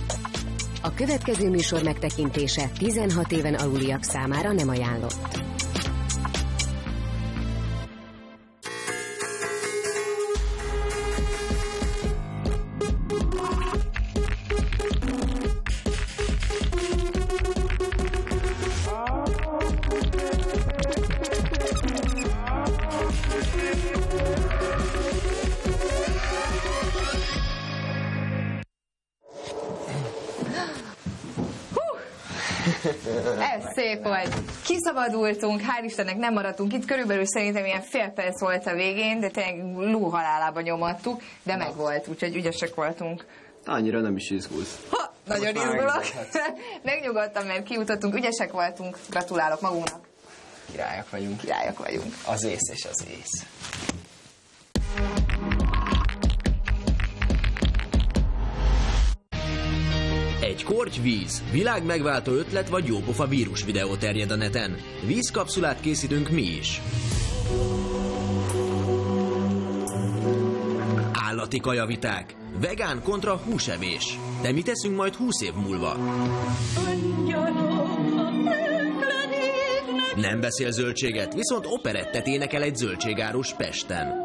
A következő műsor megtekintése 16 éven aluliak számára nem ajánlott. Ez szép volt. Kiszabadultunk, hál' Istennek nem maradtunk itt. Körülbelül szerintem ilyen fél perc volt a végén, de tényleg lóhalálába nyomattuk, de megvolt, úgyhogy ügyesek voltunk. Annyira nem is izgulsz. Ha, nagyon izgulok. Megnyugodtam, mert kijutottunk, ügyesek voltunk. Gratulálok magunknak. Királyok vagyunk. Királyok vagyunk. Az ész és az ész. Egy korty víz, világ megváltó ötlet vagy jópofa vírus videó terjed a neten. Vízkapszulát készítünk mi is. Állati kajaviták, vegán kontra húsevés. De mit teszünk majd 20 év múlva? Nem beszél zöldséget, viszont operettet énekel egy zöldségárus Pesten.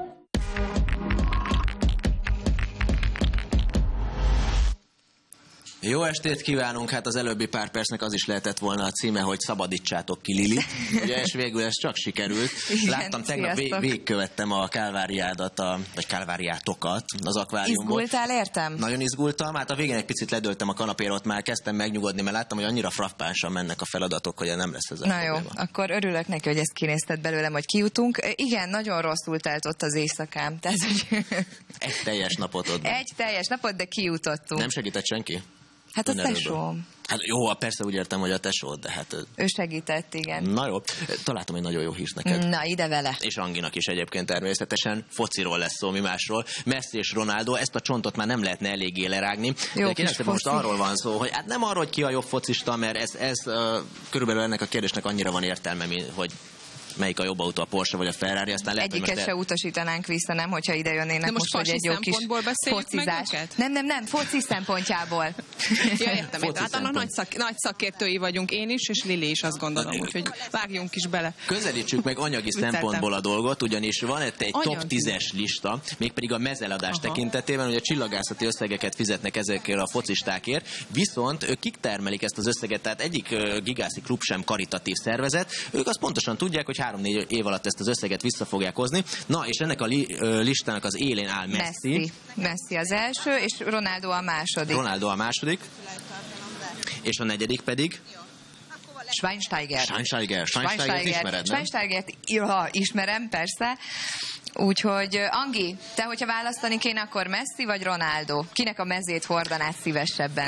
Jó estét kívánunk, hát az előbbi pár percnek az is lehetett volna a címe, hogy szabadítsátok ki Lilit. Ugye, és végül ez csak sikerült. Láttam, tegnap végigkövettem a kálváriádat, vagy kálváriátokat az akváriumból. Izgultál, értem? Nagyon izgultam, hát a végén egy picit ledöltem a kanapéra, ott már kezdtem megnyugodni, mert láttam, hogy annyira frappánsan mennek a feladatok, hogy nem lesz ez a probléma. Jó, akkor örülök neki, hogy ezt kinézted belőlem, hogy kijutunk. Igen, nagyon rosszul telt ott az éjszakám. Tehát, hogy... Egy teljes napot ott. Egy teljes napot, de kijutottunk. Nem segített senki? Hát a tesóm. Hát jó, persze úgy értem, hogy a tesód, de hát... Ő segített, igen. Na jó, találtam egy nagyon jó hírt neked. Na, ide vele. És Anginak is egyébként természetesen. Fociról lesz szó, mi másról. Messi és Ronaldo, ezt a csontot már nem lehetne eléggé lerágni. Jó, de kérlek, most arról van szó, hogy hát nem arról, hogy ki a jobb focista, mert ez körülbelül ennek a kérdésnek annyira van értelme, hogy melyik a jobb autó, a Porsche vagy a Ferrari, aztán lehet, egyiket se utasítanánk vissza, nem, hogyha ide jönnének most, hogy egy jó kis focizás. Nem, foci szempontjából. Ja, értem, hát annak nagy szakértői vagyunk én is, és Lili is, azt gondolom, úgyhogy vágjunk is bele. Közelítsük meg anyagi szempontból a dolgot, ugyanis van egy top 10-es lista, mégpedig a mezeladás tekintetében, hogy a csillagászati összegeket fizetnek ezekért a focistákért, viszont ők kik termelik ezt az összeget, tehát egyik gigászi klub sem karitatív szervezet, ők azt pontosan tudják, hogy 3-4 év alatt ezt az összeget vissza fogják hozni. Na, és ennek a listának az élén áll Messi. Messi az első, és Ronaldo a második. És a negyedik pedig? Schweinsteiger ismered, nem? Schweinsteigert ismerem, persze. Úgyhogy, Angi, te, hogyha választani kéne, akkor Messi vagy Ronaldo? Kinek a mezét hordanád szívesebben?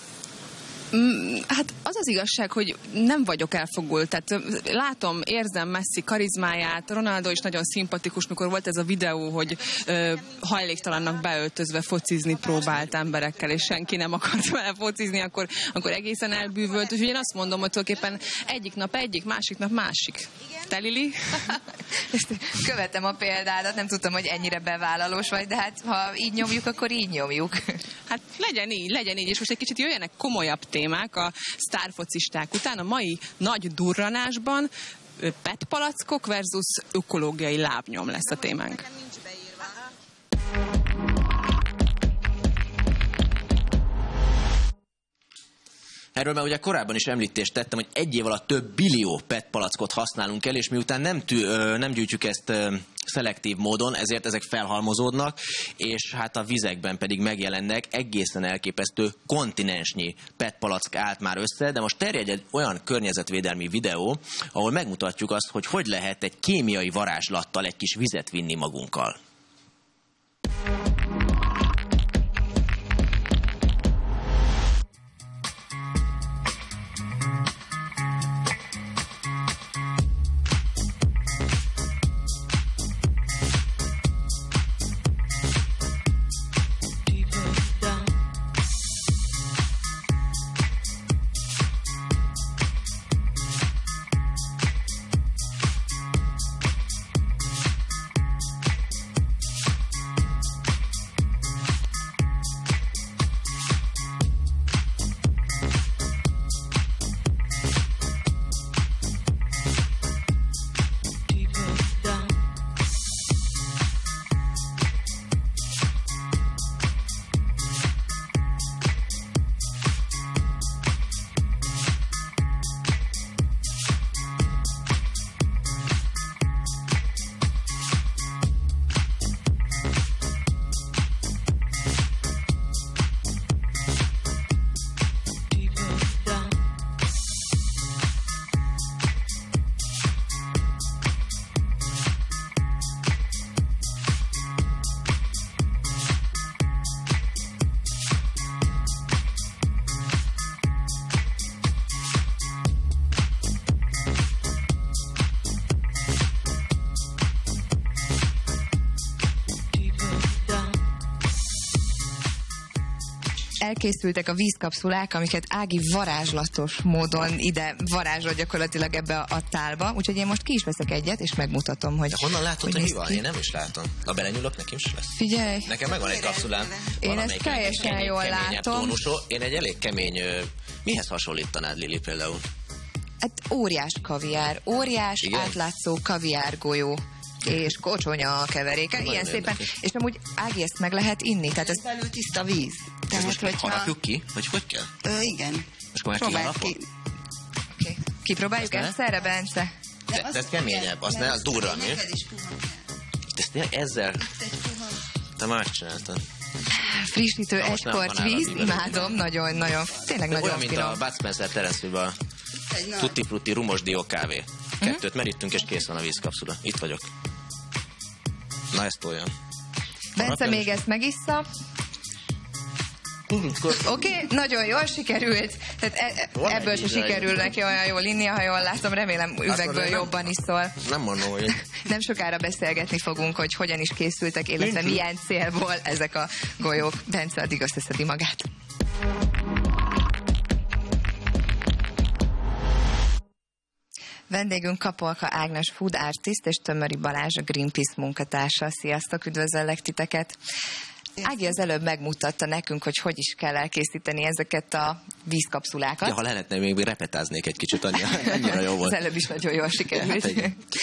Hát az az igazság, hogy nem vagyok elfogult, tehát látom, érzem Messi karizmáját, Ronaldo is nagyon szimpatikus, mikor volt ez a videó, hogy hajléktalannak beöltözve focizni próbált emberekkel, és senki nem akart vele focizni, akkor egészen elbűvölt, úgyhogy én azt mondom, hogy tulajdonképpen egyik nap egyik, másik nap másik. Te, Lili? Követem a példádat, nem tudtam, hogy ennyire bevállalós vagy, de hát ha így nyomjuk, akkor így nyomjuk. Hát legyen így, és most egy kicsit jöjjenek komolyabb témák a sztárfocisták után. A mai nagy durranásban PET palackok versus ökológiai lábnyom lesz a témánk. Erről már ugye korábban is említést tettem, hogy egy év alatt több billió PET palackot használunk el, és miután nem gyűjtjük ezt szelektív módon, ezért ezek felhalmozódnak, és hát a vizekben pedig megjelennek egészen elképesztő kontinensnyi PET palack állt már össze, de most terjed egy olyan környezetvédelmi videó, ahol megmutatjuk azt, hogy lehet egy kémiai varázslattal egy kis vizet vinni magunkkal. elkészültek a vízkapszulák, amiket Ági varázslatos módon ide varázsol gyakorlatilag ebbe a tálba, úgyhogy én most ki is veszek egyet, és megmutatom, hogy... De honnan látod, hogy mi van? Én nem is látom. Ha belenyúlok, nekem is lesz. Figyelj! Nekem megvan egy kapszulám. Én ezt teljesen jól látom. Tónusú. Én egy elég kemény... Mihez hasonlítanád, Lili, például? Hát óriás kaviár, óriás, igen? Átlátszó kaviárgolyó és kocsonya keveréke, ilyen nagyon szépen. érdekes. És amúgy Ági, ezt meg lehet inni, tehát ez belül tiszta víz. Tehát most harapjuk ki? Vagy hogy kell? Igen. Most már kihalapod? Okay. Kipróbáljuk egyszerre, Bence? De ez keményebb, az ne, az durran, mi? Ezt ezzel... Te már megcsináltad. Frissítő egykort víz, imádom, nagyon, tényleg nagyon olyan, mint finom. a Bud Spencer Terence-ben a Tutti Frutti rumos dió kávé. Kettőt meríttünk, és kész van a vízkapszula. Itt vagyok. Na, ezt olyan. Bence még ezt megissza. Oké, nagyon jól sikerült. Tehát ebből se sikerül neki olyan jól inni, ha jól látom. Remélem üvegből jobban iszol. Nem mondom, hogy... Nem sokára beszélgetni fogunk, hogy hogyan is készültek, illetve milyen célból ezek a golyók. Bence addig összeszedi magát. Vendégünk Kapolka Ágnes food artist és Tömöri Balázs a Greenpeace munkatársa. Sziasztok, üdvözöllek titeket! Ági az előbb megmutatta nekünk, hogy is kell elkészíteni ezeket a vízkapszulákat. Ja, ha lehetne, még repetáznék egy kicsit, annyira jó volt. Az előbb is nagyon jól sikerült.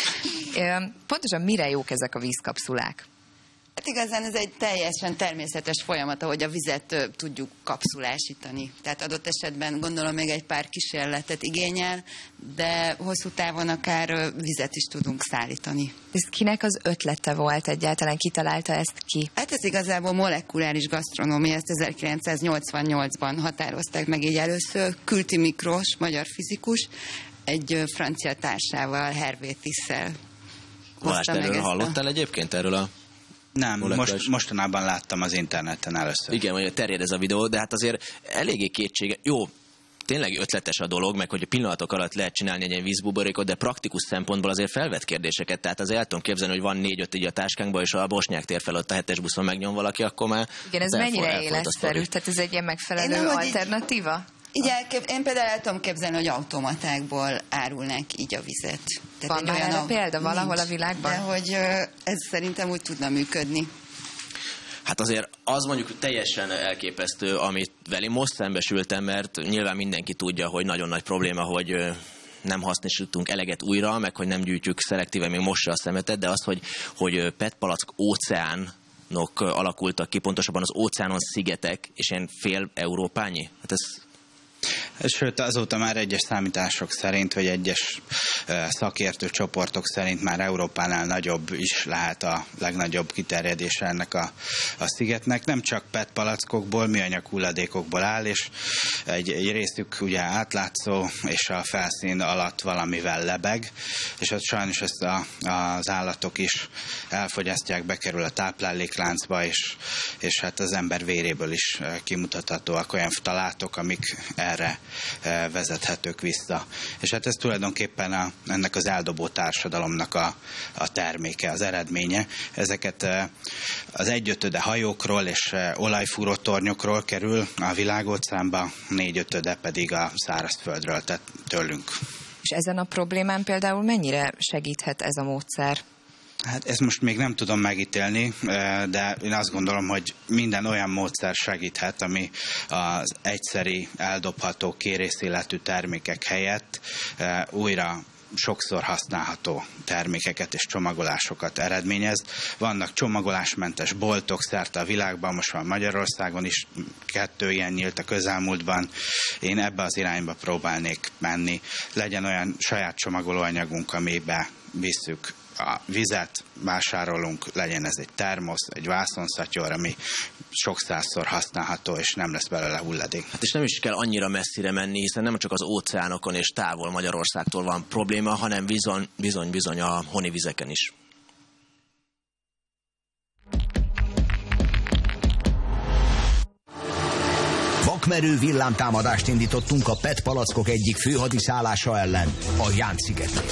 Pontosan mire jók ezek a vízkapszulák? Hát igazán ez egy teljesen természetes folyamat, ahogy a vizet tudjuk kapszulásítani. Tehát adott esetben gondolom még egy pár kísérletet igényel, de hosszú távon akár vizet is tudunk szállítani. Ez kinek az ötlete volt egyáltalán? Ki találta ezt ki? Hát ez igazából molekuláris gasztronómia, ezt 1988-ban határozták meg így először. Külti Miklós, magyar fizikus, egy francia társával, Hervé Tisszel. Balázs, erről hallottál egyébként erről a... Nem, mostanában láttam az interneten először. Igen, hogy terjed ez a videó, de hát azért eléggé kétsége. Jó, tényleg ötletes a dolog, meg hogy a pillanatok alatt lehet csinálni egy ilyen vízbuborékot, de praktikus szempontból azért felvet kérdéseket. Tehát azért el tudom képzelni, hogy van 4-5 így a táskánkban, és a Bosnyák tér felett a 7-es buszon megnyom valaki, akkor már... Igen, ez mennyire életszerű? Tehát ez egy ilyen megfelelő alternatíva? Én például el tudom képzelni, hogy automatákból árulnák így a vizet. Tehát van már erre példa valahol a világban? De hogy ez szerintem úgy tudna működni. Hát azért az mondjuk teljesen elképesztő, amit velem most szembesültem, mert nyilván mindenki tudja, hogy nagyon nagy probléma, hogy nem hasznosítunk eleget újra, meg hogy nem gyűjtjük szelektíven még most se a szemetet, de az, hogy PET palack óceánok alakultak ki, pontosabban az óceánon szigetek, és ilyen fél Európányi. Hát ez... Sőt, azóta már egyes számítások szerint, vagy egyes szakértő csoportok szerint már Európánál nagyobb is lehet a legnagyobb kiterjedése ennek a szigetnek. Nem csak PET palackokból, műanyag hulladékokból áll, és egy részük ugye átlátszó, és a felszín alatt valamivel lebeg, és ott sajnos ezt az állatok is elfogyasztják, bekerül a táplálékláncba, és hát az ember véréből is kimutathatóak olyan talátok, amik erre vezethetők vissza. És hát ez tulajdonképpen ennek az eldobó társadalomnak a terméke, az eredménye. Ezeket az 1/5 hajókról és olajfúró tornyokról kerül a világóceánba, 4/5 pedig a szárazföldről, tehát tőlünk. És ezen a problémán például mennyire segíthet ez a módszer? Hát ezt most még nem tudom megítélni, de én azt gondolom, hogy minden olyan módszer segíthet, ami az egyszeri eldobható kérészéletű termékek helyett újra sokszor használható termékeket és csomagolásokat eredményez. Vannak csomagolásmentes boltok szerte a világban, most van Magyarországon is 2 ilyen nyílt a közelmúltban. Én ebbe az irányba próbálnék menni. Legyen olyan saját csomagolóanyagunk, amibe visszük a vizet, vásárolunk, legyen ez egy termosz, egy vászonszatyor, ami sok százszor használható, és nem lesz belőle hulladék. Hát és nem is kell annyira messzire menni, hiszen nem csak az óceánokon és távol Magyarországtól van probléma, hanem bizony a honivizeken is. Vakmerő villámtámadást indítottunk a PET palackok egyik főhadiszállása ellen, a Ján-szigetnél.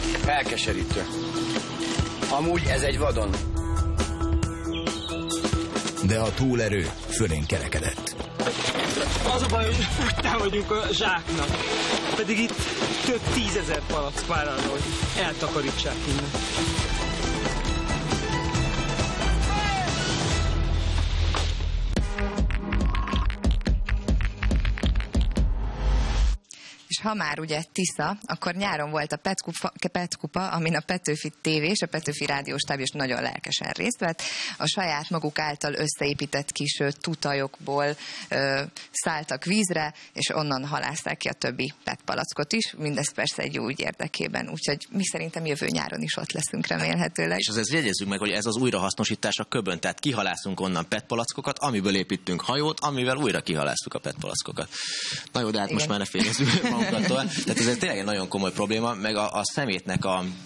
Elkeserítő. Amúgy ez egy vadon. de a túlerő fölén kerekedett. Az a baj, hogy fogytán vagyunk a zsáknak. Pedig itt több 10 000 palack vár arra, hogy eltakarítsák innen. És ha már ugye Tisza, akkor nyáron volt a Petkupa, amin a Petőfi TV és a Petőfi Rádióstáb is nagyon lelkesen részt vett. A saját maguk által összeépített kis tutajokból szálltak vízre, és onnan halászták ki a többi petpalackot is, mindez persze egy jó ügy érdekében. Úgyhogy mi szerintem jövő nyáron is ott leszünk remélhetőleg. És azért jegyezzük meg, hogy ez az újrahasznosítás a köbön, tehát kihalászunk onnan petpalackokat, amiből építünk hajót, amivel újra kihalásztuk a petpalackokat. Na jó, de hát most már ne fényezzük magunkat tovább. Tehát ez tényleg egy nagyon komoly probléma, meg a szemétnek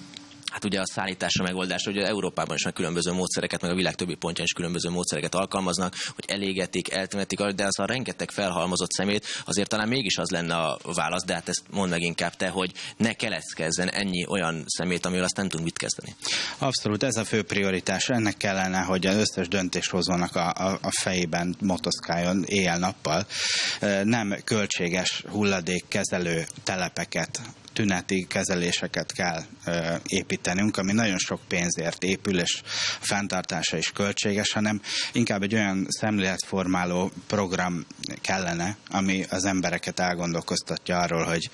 hát ugye a szállításra megoldásra, ugye Európában is meg különböző módszereket, meg a világ többi pontján is különböző módszereket alkalmaznak, hogy elégetik, eltemetik, de az a rengeteg felhalmozott szemét, azért talán mégis az lenne a válasz, de hát ezt mondd meg inkább te, hogy ne keletkezzen ennyi olyan szemét, amivel azt nem tudunk mit kezdeni. Abszolút, ez a fő prioritás. Ennek kellene, hogy az összes döntéshozónak a fejében motoszkáljon éjjel-nappal. Nem költséges hulladékkezelő telepeket, tüneti kezeléseket kell építenünk, ami nagyon sok pénzért épül, és a fenntartása is költséges, hanem inkább egy olyan szemléletformáló program kellene, ami az embereket elgondolkoztatja arról, hogy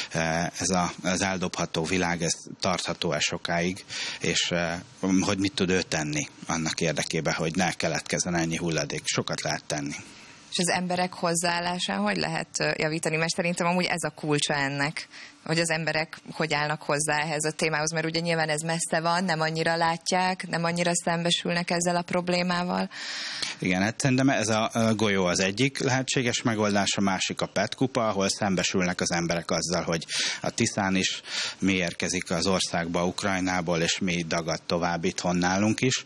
ez az eldobható világ, ez tartható-e sokáig, és hogy mit tud ő tenni annak érdekében, hogy ne keletkezzen ennyi hulladék. Sokat lehet tenni. És az emberek hozzáállásán hogy lehet javítani? Mert szerintem amúgy ez a kulcsa ennek, hogy az emberek hogy állnak hozzá ehhez a témához, mert ugye nyilván ez messze van, nem annyira látják, nem annyira szembesülnek ezzel a problémával. Igen, hát szerintem ez a golyó az egyik lehetséges megoldás, a másik a Petkupa, ahol szembesülnek az emberek azzal, hogy a Tiszán is mi érkezik az országba Ukrajnából, és mi dagad tovább itthon nálunk is,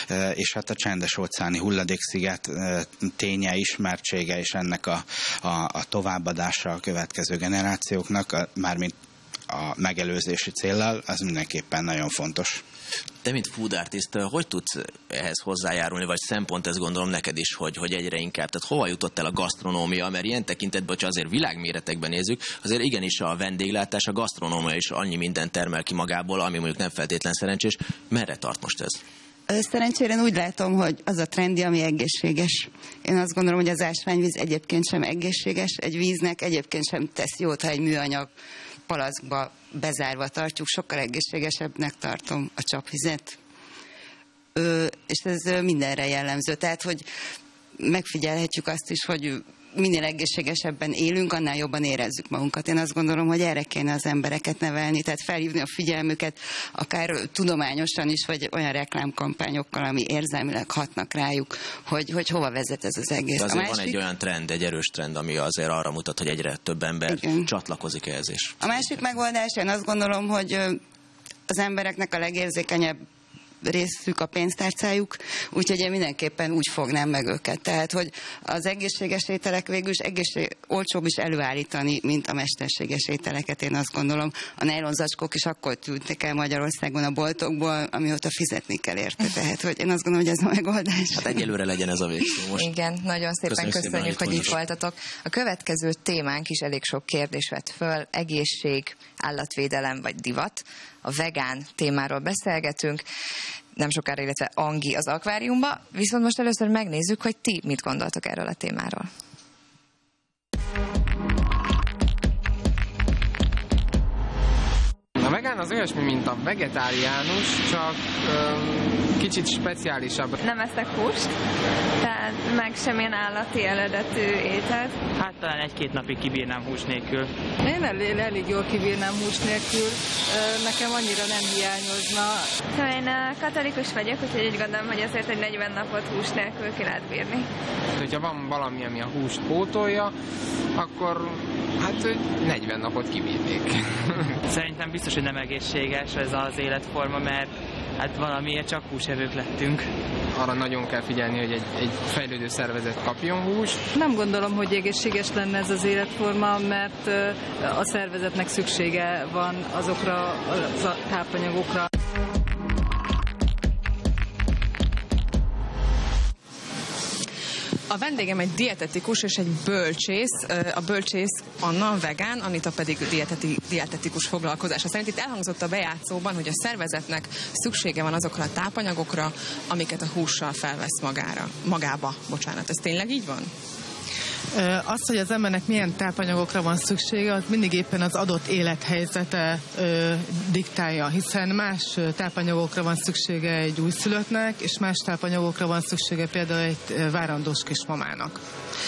és hát a csendes-óceáni hulladéksziget ténye, ismertsége és ennek a továbbadása a következő generációknak, mármint a megelőzési céllal, az mindenképpen nagyon fontos. Te, mint food artist, hogy tudsz ehhez hozzájárulni, vagy szempont, ezt gondolom neked is, hogy egyre inkább, tehát hova jutott el a gasztronómia, mert ilyen tekintetben, hogyha azért világméretekben nézzük, azért igenis a vendéglátás, a gasztronómia is annyi mindent termel ki magából, ami mondjuk nem feltétlen szerencsés. Merre tart most ez? Szerencsére úgy látom, hogy az a trendi, ami egészséges. Én azt gondolom, hogy az ásványvíz egyébként sem egészséges, egy víznek egyébként sem tesz jót, ha egy műanyag palackba bezárva tartjuk, sokkal egészségesebbnek tartom a csapvizet. És ez mindenre jellemző. Tehát, hogy megfigyelhetjük azt is, hogy minél egészségesebben élünk, annál jobban érezzük magunkat. Én azt gondolom, hogy erre kéne az embereket nevelni, tehát felhívni a figyelmüket, akár tudományosan is, vagy olyan reklámkampányokkal, ami érzelmileg hatnak rájuk, hogy hova vezet ez az egész. De azért van egy olyan trend, egy erős trend, ami azért arra mutat, hogy egyre több ember csatlakozik ehhez is. A másik megoldás, én azt gondolom, hogy az embereknek a legérzékenyebb részük a pénztárcájuk, úgyhogy én mindenképpen úgy fognám meg őket. Tehát, hogy az egészséges ételek végül is olcsóbb is előállítani, mint a mesterséges ételeket, én azt gondolom. A nejlonzacskók is akkor tűntek el Magyarországon a boltokból, amióta fizetni kell érte. Tehát, hogy én azt gondolom, hogy ez a megoldás. Hát egyelőre legyen ez a végszó most. Igen, nagyon szépen köszönjük, hogy itt voltatok. A következő témánk is elég sok kérdés vett föl. Egészség, állatvédelem vagy divat. A vegán témáról beszélgetünk, nem sokára, illetve Angi az akváriumba, viszont most először megnézzük, hogy ti mit gondoltok erről a témáról. A vegán az olyasmi, mint a vegetáriánus, csak kicsit speciálisabb. Nem eszek húst, tehát meg semmilyen állati eredetű ételt. Hát talán 1-2 napig kibírnám hús nélkül. Én elég jól kibírnám hús nélkül, nekem annyira nem hiányozna. Szóval én katolikus vagyok, úgyhogy úgy gondolom, hogy azért egy 40 napot hús nélkül ki lehet bírni. Hogyha van valami, ami a húst pótolja, akkor hát 40 napot kibírnék. Szerintem biztos, hogy nem egészséges ez az életforma, mert hát valamiért csak húsevők lettünk. Arra nagyon kell figyelni, hogy egy fejlődő szervezet kapjon húst. Nem gondolom, hogy egészséges lenne ez az életforma, mert a szervezetnek szüksége van azokra a tápanyagokra. A vendégem egy dietetikus és egy bölcsész. A bölcsész Anna vegán, Anita pedig dietetikus foglalkozása szerint. Itt elhangzott a bejátszóban, hogy a szervezetnek szüksége van azokra a tápanyagokra, amiket a hússal felvesz magába. Ez tényleg így van? Az, hogy az embernek milyen tápanyagokra van szüksége, az mindig éppen az adott élethelyzete diktálja, hiszen más tápanyagokra van szüksége egy újszülöttnek, és más tápanyagokra van szüksége például egy várandós kismamának.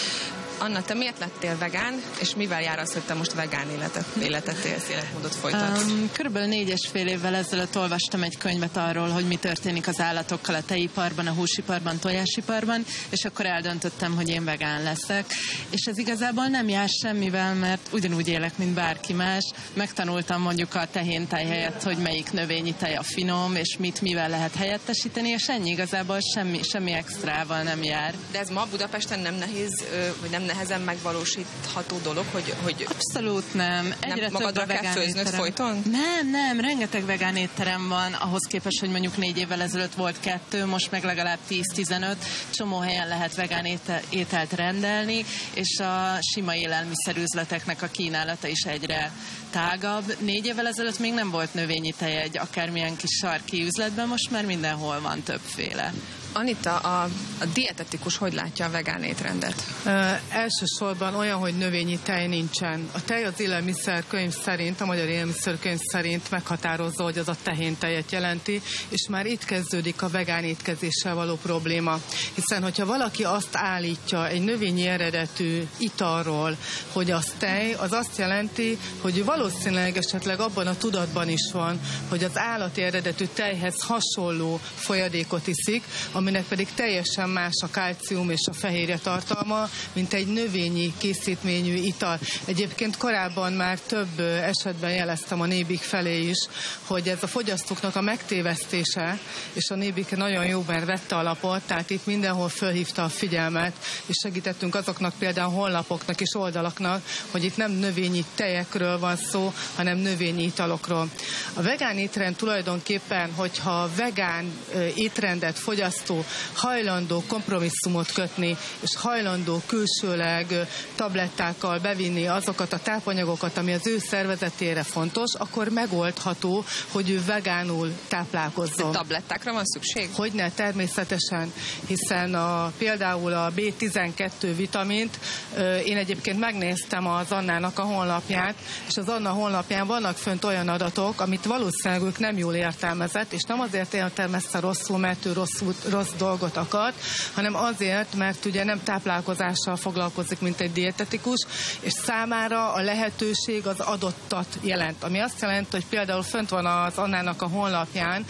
Anna, te miért lettél vegán, és mivel jár az, hogy te most vegán életet élsz, életmódot folytatsz? Körülbelül 4,5 évvel ezelőtt olvastam egy könyvet arról, hogy mi történik az állatokkal a tejiparban, a húsiparban, tojásiparban, és akkor eldöntöttem, hogy én vegán leszek. És ez igazából nem jár semmivel, mert ugyanúgy élek, mint bárki más. Megtanultam mondjuk a tehéntej helyett, hogy melyik növényi tej a finom, és mivel lehet helyettesíteni, és ennyi igazából semmi extrával nem jár. De ez ma Budapesten nem nehéz, vagy nem nehezen megvalósítható dolog, hogy abszolút nem. Egyre magadra kell főznöd folyton? Nem, rengeteg vegán étterem van, ahhoz képest, hogy mondjuk 4 évvel ezelőtt volt 2, most meg legalább 10-15, csomó helyen lehet vegán ételt rendelni, és a sima élelmiszerüzleteknek a kínálata is egyre tágabb. 4 évvel ezelőtt még nem volt növényi tej egy akármilyen kis sarki üzletben, most már mindenhol van többféle. Anita, a dietetikus hogy látja a vegán étrendet? Elsősorban olyan, hogy növényi tej nincsen. A tej az élelmiszerkönyv szerint, a magyar élelmiszerkönyv szerint meghatározza, hogy az a tehéntejet jelenti, és már itt kezdődik a vegán étkezéssel való probléma. Hiszen, hogyha valaki azt állítja egy növényi eredetű italról, hogy az tej, az azt jelenti, hogy valószínűleg esetleg abban a tudatban is van, hogy az állati eredetű tejhez hasonló folyadékot iszik, aminek pedig teljesen más a kalcium és a fehérje tartalma, mint egy növényi készítményű ital. Egyébként korábban már több esetben jeleztem a Nébik felé is, hogy ez a fogyasztóknak a megtévesztése, és a Nébik nagyon jóban vette alapot, tehát itt mindenhol fölhívta a figyelmet, és segítettünk azoknak például honlapoknak és oldalaknak, hogy itt nem növényi tejekről van szó, hanem növényi italokról. A vegán étrend tulajdonképpen, hogyha vegán étrendet fogyasztó hajlandó kompromisszumot kötni, és hajlandó külsőleg tablettákkal bevinni azokat a tápanyagokat, ami az ő szervezetére fontos, akkor megoldható, hogy ő vegánul táplálkozzon. Tablettákra van szükség? Hogyne, természetesen, hiszen például a B12 vitamint, én egyébként megnéztem az Annának a honlapját, és az Anna honlapján vannak fönt olyan adatok, amit valószínűleg ők nem jól értelmezett, és nem azért értelmezte rosszul, mert ő rossz dolgot akart, hanem azért, mert ugye nem táplálkozással foglalkozik, mint egy dietetikus, és számára a lehetőség az adottat jelent. Ami azt jelenti, hogy például fönt van az Annának a honlapján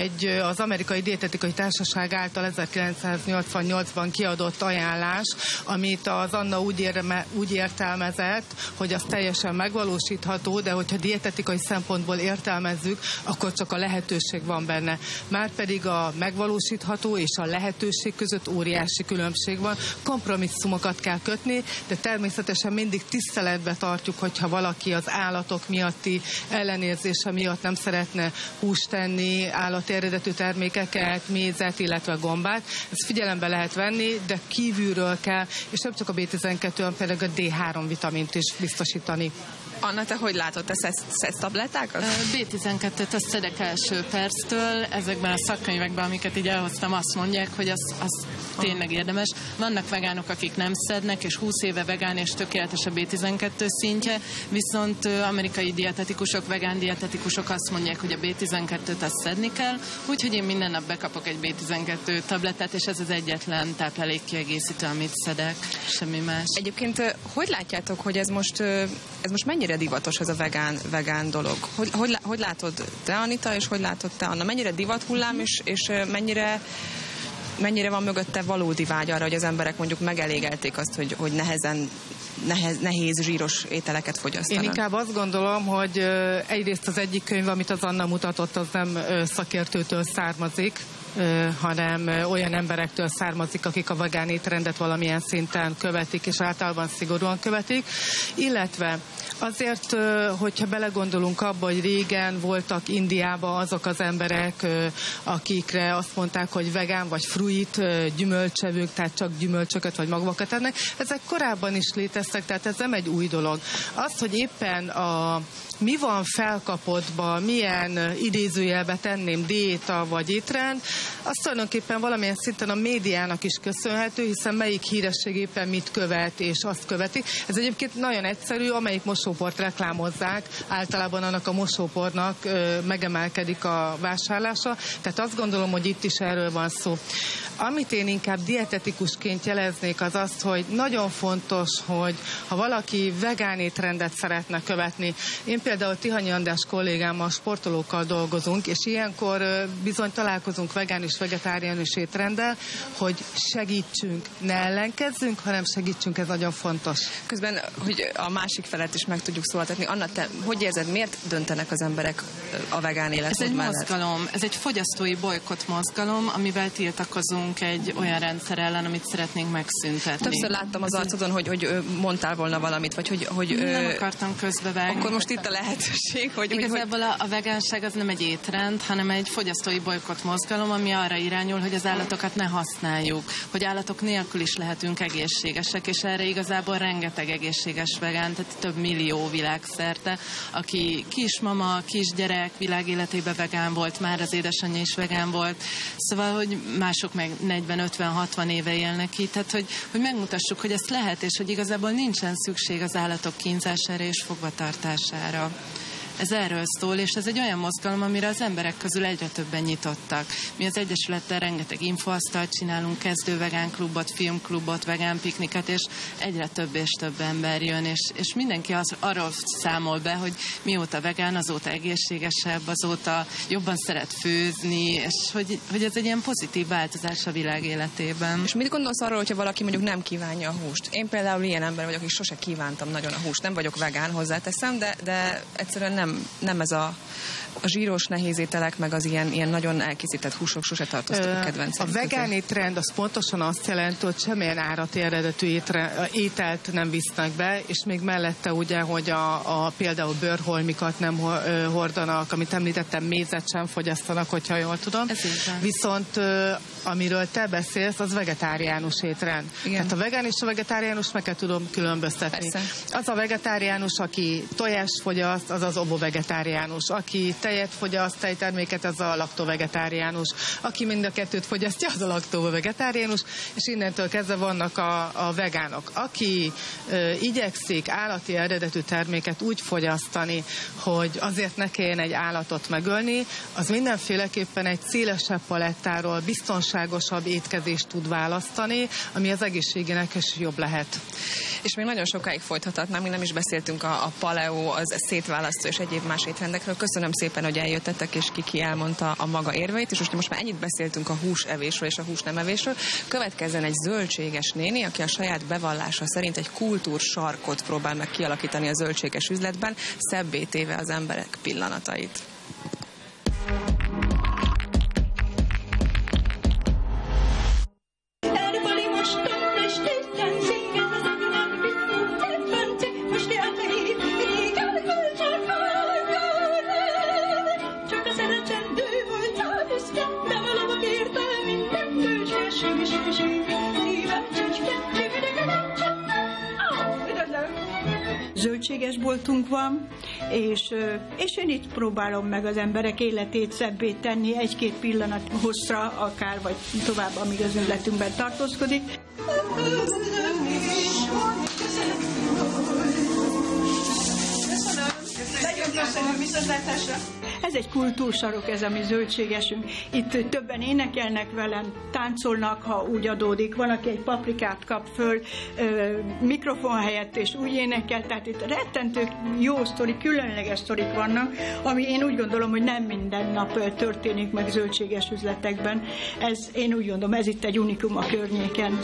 az Amerikai Dietetikai Társaság által 1988-ban kiadott ajánlás, amit az Anna úgy értelmezett, hogy az teljesen megvalósítható, de hogyha dietetikai szempontból értelmezzük, akkor csak a lehetőség van benne. Márpedig a megvalósítható és a lehetőség között óriási különbség van. Kompromisszumokat kell kötni, de természetesen mindig tiszteletbe tartjuk, hogyha valaki az állatok miatti ellenérzése miatt nem szeretne húst tenni, állati eredetű termékeket, mézet, illetve gombát. Ezt figyelembe lehet venni, de kívülről kell, és nem csak a B12, hanem például a D3 vitamint is biztosítani. Anna, te hogy látod? Te szedsz tablettákat? B12-t azt szedek első perctől. Ezekben a szakkönyvekben, amiket így elhoztam, azt mondják, hogy az tényleg érdemes. Vannak vegánok, akik nem szednek, és 20 éve vegán, és tökéletes a B12 szintje, viszont amerikai dietetikusok, vegán dietetikusok azt mondják, hogy a B12-t azt szedni kell, úgyhogy én minden nap bekapok egy B12 tablettát, és ez az egyetlen táplálékkiegészítő, amit szedek, semmi más. Egyébként hogy látjátok, hogy ez most mennyire divatos ez a vegán dolog? Hogy látod te, Anita, és hogy látod te, Anna? Mennyire divathullám, és mennyire van mögötte valódi vágy arra, hogy az emberek mondjuk megelégelték azt, hogy nehéz zsíros ételeket fogyasztanak? Én inkább azt gondolom, hogy egyrészt az egyik könyv, amit az Anna mutatott, az nem szakértőtől származik, hanem olyan emberektől származik, akik a vegán étrendet valamilyen szinten követik, és általában szigorúan követik, illetve azért, hogyha belegondolunk abba, hogy régen voltak Indiában azok az emberek, akikre azt mondták, hogy vegán vagy fruit, gyümölcsevők, tehát csak gyümölcsöket vagy magvakat ennek, ezek korábban is léteztek, tehát ez nem egy új dolog. Az, hogy éppen mi van felkapottban, milyen idézőjelbe tenném diéta vagy étrend, az tulajdonképpen valamilyen szinten a médiának is köszönhető, hiszen melyik híresség éppen mit követ, és azt követik. Ez egyébként nagyon egyszerű, amelyik mosóport reklámozzák, általában annak a mosópornak megemelkedik a vásárlása, tehát azt gondolom, hogy itt is erről van szó. Amit én inkább dietetikusként jeleznék, az az, hogy nagyon fontos, hogy ha valaki vegán étrendet szeretne követni, én például Tihanyi András kollégámmal, sportolókkal dolgozunk, és ilyenkor bizony találkozunk vegán és vegetáriánus étrenddel, hogy segítsünk, ne ellenkezzünk, hanem segítsünk, ez nagyon fontos. Közben, hogy a másik felet is meg tudjuk szólaltatni. Anna, te hogy érzed, miért döntenek az emberek a vegán életmód mellett? Ez egy mozgalom, ez egy fogyasztói bolykott mozgalom, amivel tiltakozunk egy olyan rendszer ellen, amit szeretnénk megszüntetni. Többször láttam az arcodon, hogy mondtál volna valamit, vagy hogy nem akartam közbevágni. Akkor most itt a lehetőség, hogy... Igazából a vegánság az nem egy étrend, hanem egy fogyasztói bolykott mozgalom, ami arra irányul, hogy az állatokat ne használjuk, hogy állatok nélkül is lehetünk egészségesek, és erre igazából rengeteg egészséges vegán, tehát több millió világszerte, aki kismama, kisgyerek, világéletében vegán volt, már az édesanyja is vegán volt, szóval, hogy mások meg 40-50-60 éve élnek itt, tehát hogy megmutassuk, hogy ezt lehet, és hogy igazából nincsen szükség az állatok kínzására és fogvatartására. Ez erről szól, és ez egy olyan mozgalom, amire az emberek közül egyre többen nyitottak. Mi az Egyesülettel rengeteg infoasztalt csinálunk, kezdő vegán klubot, filmklubot, vegán pikniket, és egyre több és több ember jön, és mindenki arról számol be, hogy mióta vegán, azóta egészségesebb, azóta jobban szeret főzni, és hogy ez egy ilyen pozitív változás a világ életében. És mit gondolsz arról, hogyha valaki mondjuk nem kívánja a húst? Én például ilyen ember vagyok, aki sose kívántam nagyon a húst. Nem vagyok vegán, hozzáteszem, de egyszerűen nem ez a zsíros nehéz ételek, meg az ilyen nagyon elkészített húsok sose tartoztak a kedvencem. A vegán étrend az pontosan azt jelenti, hogy semmilyen állati eredetű ételt nem visznek be, és még mellette ugye, hogy például bőrholmikat nem hordanak, amit említettem, mézet sem fogyasztanak, hogyha jól tudom. Viszont amiről te beszélsz, az vegetáriánus étrend. Igen. Tehát a vegán és a vegetáriánus meg kell tudom különböztetni. Persze. Az a vegetáriánus, aki tojást fogyaszt, az az ovovegetáriánus. Aki tejet fogyaszt, tejterméket, az a laktovegetáriánus. Aki mind a kettőt fogyasztja, az a laktovegetáriánus, és innentől kezdve vannak a vegánok. Aki igyekszik állati eredetű terméket úgy fogyasztani, hogy azért ne kelljen egy állatot megölni, az mindenféleképpen egy szélesebb palettáról biztonságosabb étkezést tud választani, ami az egészségének is jobb lehet. És még nagyon sokáig folytathatnám, még nem is beszéltünk a paleo, az szétválasztó és egyéb más étrendekről. Köszönöm szépen, hogy eljöttetek, és Kiki elmondta a maga érveit, és most már ennyit beszéltünk a húsevésről és a hús nem evésről. Következzen egy zöldséges néni, aki a saját bevallása szerint egy kultúrsarkot próbál meg kialakítani a zöldséges üzletben, szebbé téve az emberek pillanatait. Zöldséges boltunk van, és én itt próbálom meg az emberek életét szebbé tenni egy-két pillanat hosszra, akár vagy tovább, amíg az üzletünkben tartózkodik. Köszönöm, viszontlátásra! Ez egy kultúrsarok, ez a mi zöldségesünk. Itt többen énekelnek velem, táncolnak, ha úgy adódik. Van, aki egy paprikát kap föl mikrofon helyett, és úgy énekel. Tehát itt rettentő jó sztorik, különleges sztorik vannak, ami én úgy gondolom, hogy nem minden nap történik meg zöldséges üzletekben. Ez, én úgy gondolom, ez itt egy unikum a környéken.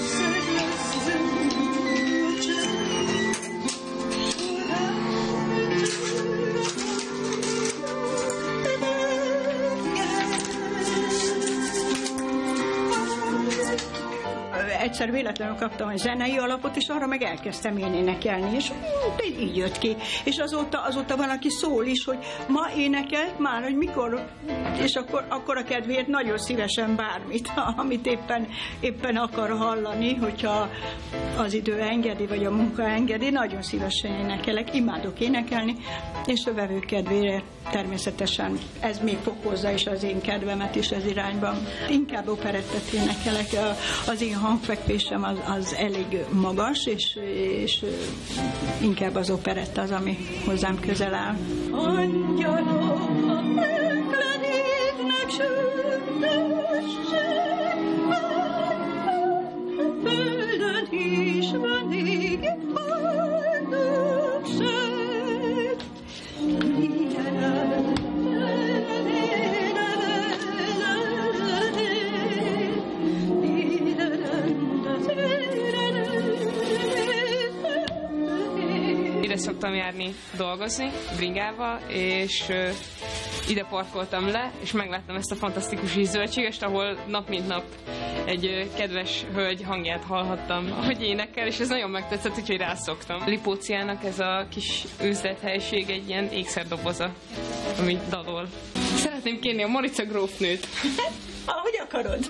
egyszer véletlenül kaptam egy zenei alapot, és arra meg elkezdtem én énekelni, és így jött ki. És azóta van, aki szól is, hogy ma énekelt már, hogy mikor, és akkor a kedvéért nagyon szívesen bármit, amit éppen akar hallani, hogyha az idő engedi, vagy a munka engedi, nagyon szívesen énekelek, imádok énekelni, és a vevők kedvére természetesen ez még fokozza is az én kedvemet is ez irányban. Inkább operettet énekelek, az én hangfekvésem az elég magas, és inkább az operetta az, ami hozzám közel áll. Angyalok a meglenítnek sürgősség, földön is van négi boldogság. Ide szoktam járni dolgozni, bringába, és ide parkoltam le, és megláttam ezt a fantasztikus zöldségest, ahol nap mint nap egy kedves hölgy hangját hallhattam, ahogy énekel, és ez nagyon megtetszett, úgyhogy rászoktam. Lipóciának ez a kis üzlethelység egy ilyen ékszerdoboza, amit dalol. Szeretném kérni a Marica grófnőt. Ahogy akarod.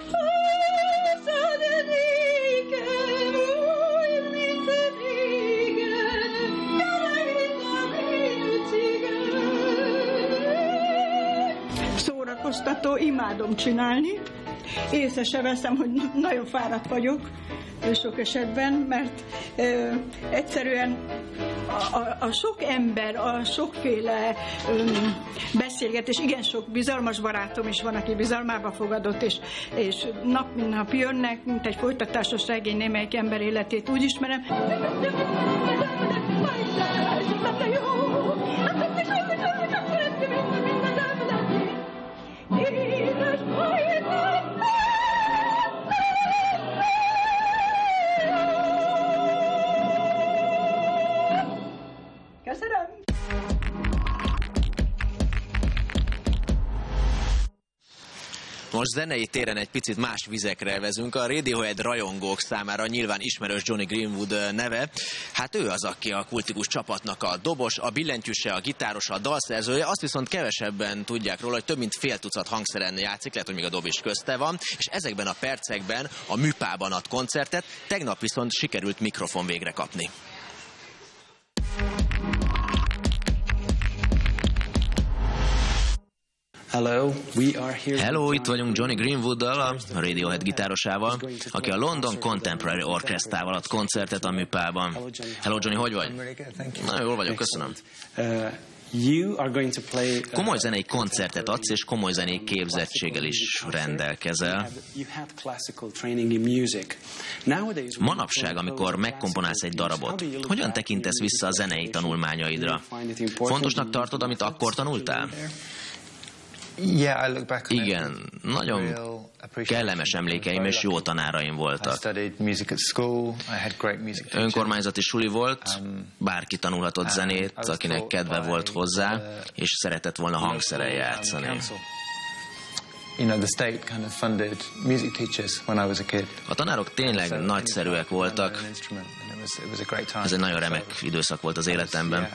Szórakoztató, imádom csinálni. Észre se veszem, hogy nagyon fáradt vagyok sok esetben, mert egyszerűen a sok ember, a sokféle beszélgetés, igen sok bizalmas barátom is van, aki bizalmába fogadott, és nap mint nap jönnek, mint egy folytatásos regény, némelyik ember életét úgy ismerem. Köszönöm! Most zenei téren egy picit más vizekre vezünk. A Radiohead rajongók számára nyilván ismerős Jonny Greenwood neve. Hát ő az, aki a kultikus csapatnak a dobos, a billentyűse, a gitárosa, a dalszerzője. Azt viszont kevesebben tudják róla, hogy több mint fél tucat hangszeren játszik, lehet, hogy még a dob is közte van, és ezekben a percekben a Műpában ad koncertet. Tegnap viszont sikerült mikrofon végre kapni. Hello, itt vagyunk Jonny Greenwooddal, a Radiohead gitárosával, aki a London Contemporary Orchestrával ad koncertet a Műpában. Hello Johnny, hogy vagy? Nagyon jól vagyok, köszönöm. Komoly zenei koncertet adsz, és komoly zenei képzettséggel is rendelkezel. Manapság, amikor megkomponálsz egy darabot, hogyan tekintesz vissza a zenei tanulmányaidra? Fontosnak tartod, amit akkor tanultál? Igen, nagyon kellemes emlékeim és jó tanáraim voltak. Önkormányzati suli volt, bárki tanulhatott zenét, akinek kedve volt hozzá, és szeretett volna hangszerrel játszani. A tanárok tényleg nagyszerűek voltak. Ez egy nagyon remek időszak volt az életemben.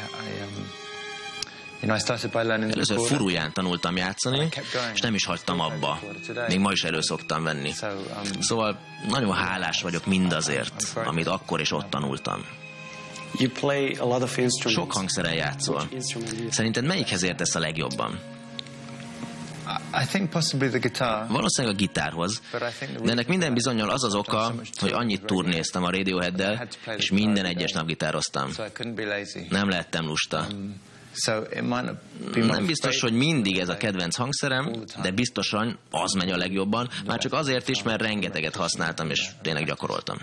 Először furuján tanultam játszani, és nem is hagytam abba. Még ma is elő szoktam venni. Szóval nagyon hálás vagyok mindazért, amit akkor és ott tanultam. Sok hangszeren játszol. Szerinted melyikhez értesz a legjobban? Valószínűleg a gitárhoz, de ennek minden bizonnyal az az oka, hogy annyit turnéztem a Radioheaddel, és minden egyes nap gitároztam. Nem lehettem lusta. Nem biztos, hogy mindig ez a kedvenc hangszerem, de biztosan az megy a legjobban, már csak azért is, mert rengeteget használtam, és tényleg gyakoroltam.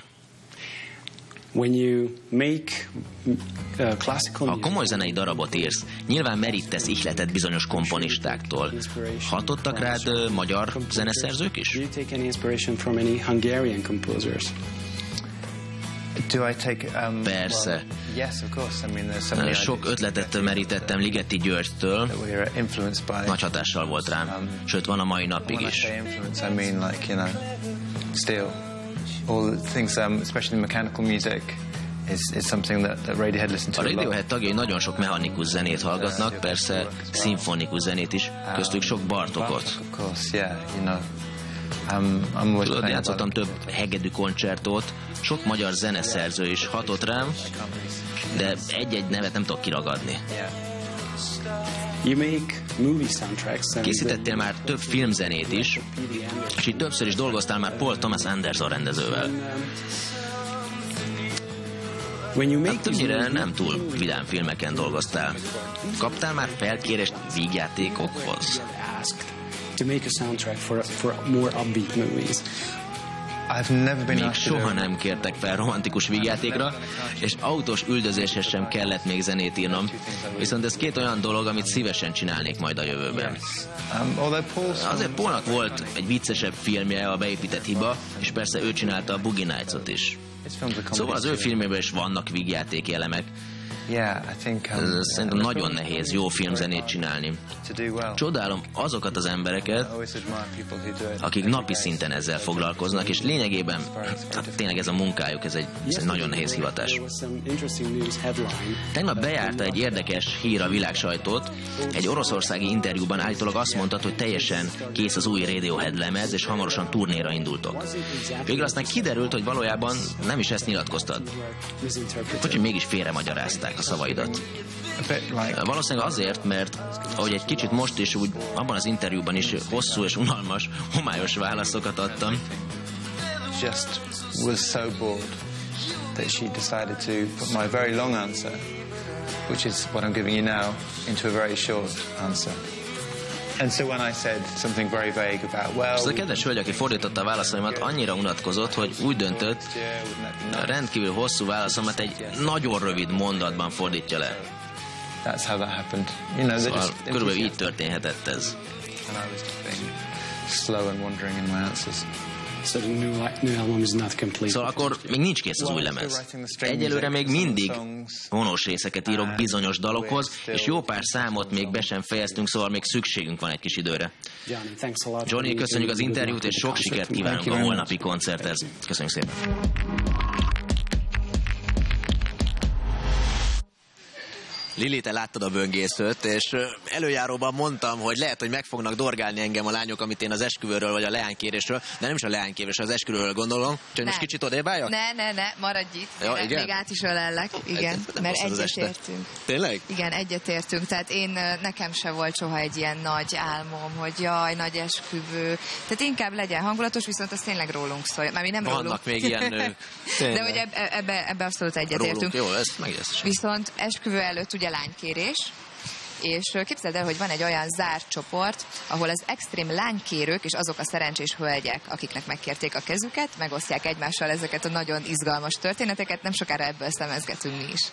Ha komoly zenei darabot írsz, nyilván merítesz ihletet bizonyos komponistáktól. Hatottak rád magyar zeneszerzők is? Persze. Sok ötletet merítettem Ligeti Györgytől, nagy hatással volt rám, sőt van a mai napig is. all the things, especially the mechanical music, is something that Radiohead listen to a a lot. Radiohead tagjai nagyon sok mechanikus zenét hallgatnak, persze szimfonikus zenét is, köztük sok Bartókot. Of course, yeah, you know. I'm always Tudod, játszottam több hegedű koncertot, sok magyar zeneszerző is hatott rám, de egy-egy nevet nem tudok kiragadni. Készítettél már több filmzenét is, és így többször is dolgoztál már Paul Thomas Anderson rendezővel. Hát többnyire nem túl vidám filmeken dolgoztál. Kaptál már felkérést vígjátékokhoz? Még soha nem kértek fel romantikus vígjátékra, és autós üldözéshez sem kellett még zenét írnom. Viszont ez két olyan dolog, amit szívesen csinálnék majd a jövőben. Azért Paulnak volt egy viccesebb filmje, a Beépített hiba, és persze ő csinálta a Boogie Nights-ot is. Szóval az ő filmében is vannak vígjátéki elemek. Szerintem nagyon nehéz jó filmzenét csinálni. Csodálom azokat az embereket, akik napi szinten ezzel foglalkoznak, és lényegében hát tényleg ez a munkájuk, ez egy nagyon nehéz hivatás. Tegnap bejárta egy érdekes hír a világsajtót. Egy oroszországi interjúban állítólag azt mondtad, hogy teljesen kész az új Radiohead lemez, és hamarosan turnéra indultok. Végül aztán kiderült, hogy valójában nem is ezt nyilatkoztad. Hogy mégis félremagyarázták a szavaidat. Valószínűleg azért, mert ahogy egy kicsit most is úgy abban az interjúban is hosszú és unalmas, homályos válaszokat adtam. Just was so bored that she decided to put my very long answer, which is what I'm giving you now, into a very short answer. And so when I said something very vague about, well... És a kedves hölgy, aki fordította a válaszaimat, annyira unatkozott, hogy úgy döntött, a rendkívül hosszú válaszomat egy nagyon rövid mondatban fordítja le. That's how that happened. You know, szóval körülbelül így történhetett ez. And I was just being slow and wandering in my answers. Szóval akkor még nincs kész az új lemez. Egyelőre még mindig vonós részeket írok bizonyos dalokhoz, és jó pár számot még be sem fejeztünk, szóval még szükségünk van egy kis időre. Johnny, köszönjük az interjút, és sok sikert kívánunk a holnapi koncerthez. Köszönjük szépen! Lili, te láttad a böngészőt, és előjáróban mondtam, hogy lehet, hogy meg fognak dorgálni engem a lányok, amit én az esküvőről vagy a leánykérésről, de nem is a leánykérésről, az esküvőről gondolom. Csak most kicsit odébb álljak? Ne, maradj itt. Ja, még át is ölellek. Igen, mert egyetértünk. Tényleg? Igen, egyetértünk. Tehát nekem se volt soha egy ilyen nagy álmom, hogy jaj, nagy esküvő. Tehát inkább legyen hangulatos, viszont az tényleg rólunk szól. Már mi nem vannak rólunk. még ilyen nők. De hogy ebbe abszolút egyetértünk. Jó, ezt meg ezt. Viszont esküvő előtt ugye lánykérés, és képzeld el, hogy van egy olyan zárt csoport, ahol az extrém lánykérők és azok a szerencsés hölgyek, akiknek megkérték a kezüket, megosztják egymással ezeket a nagyon izgalmas történeteket, nem sokára ebből szemezgetünk mi is.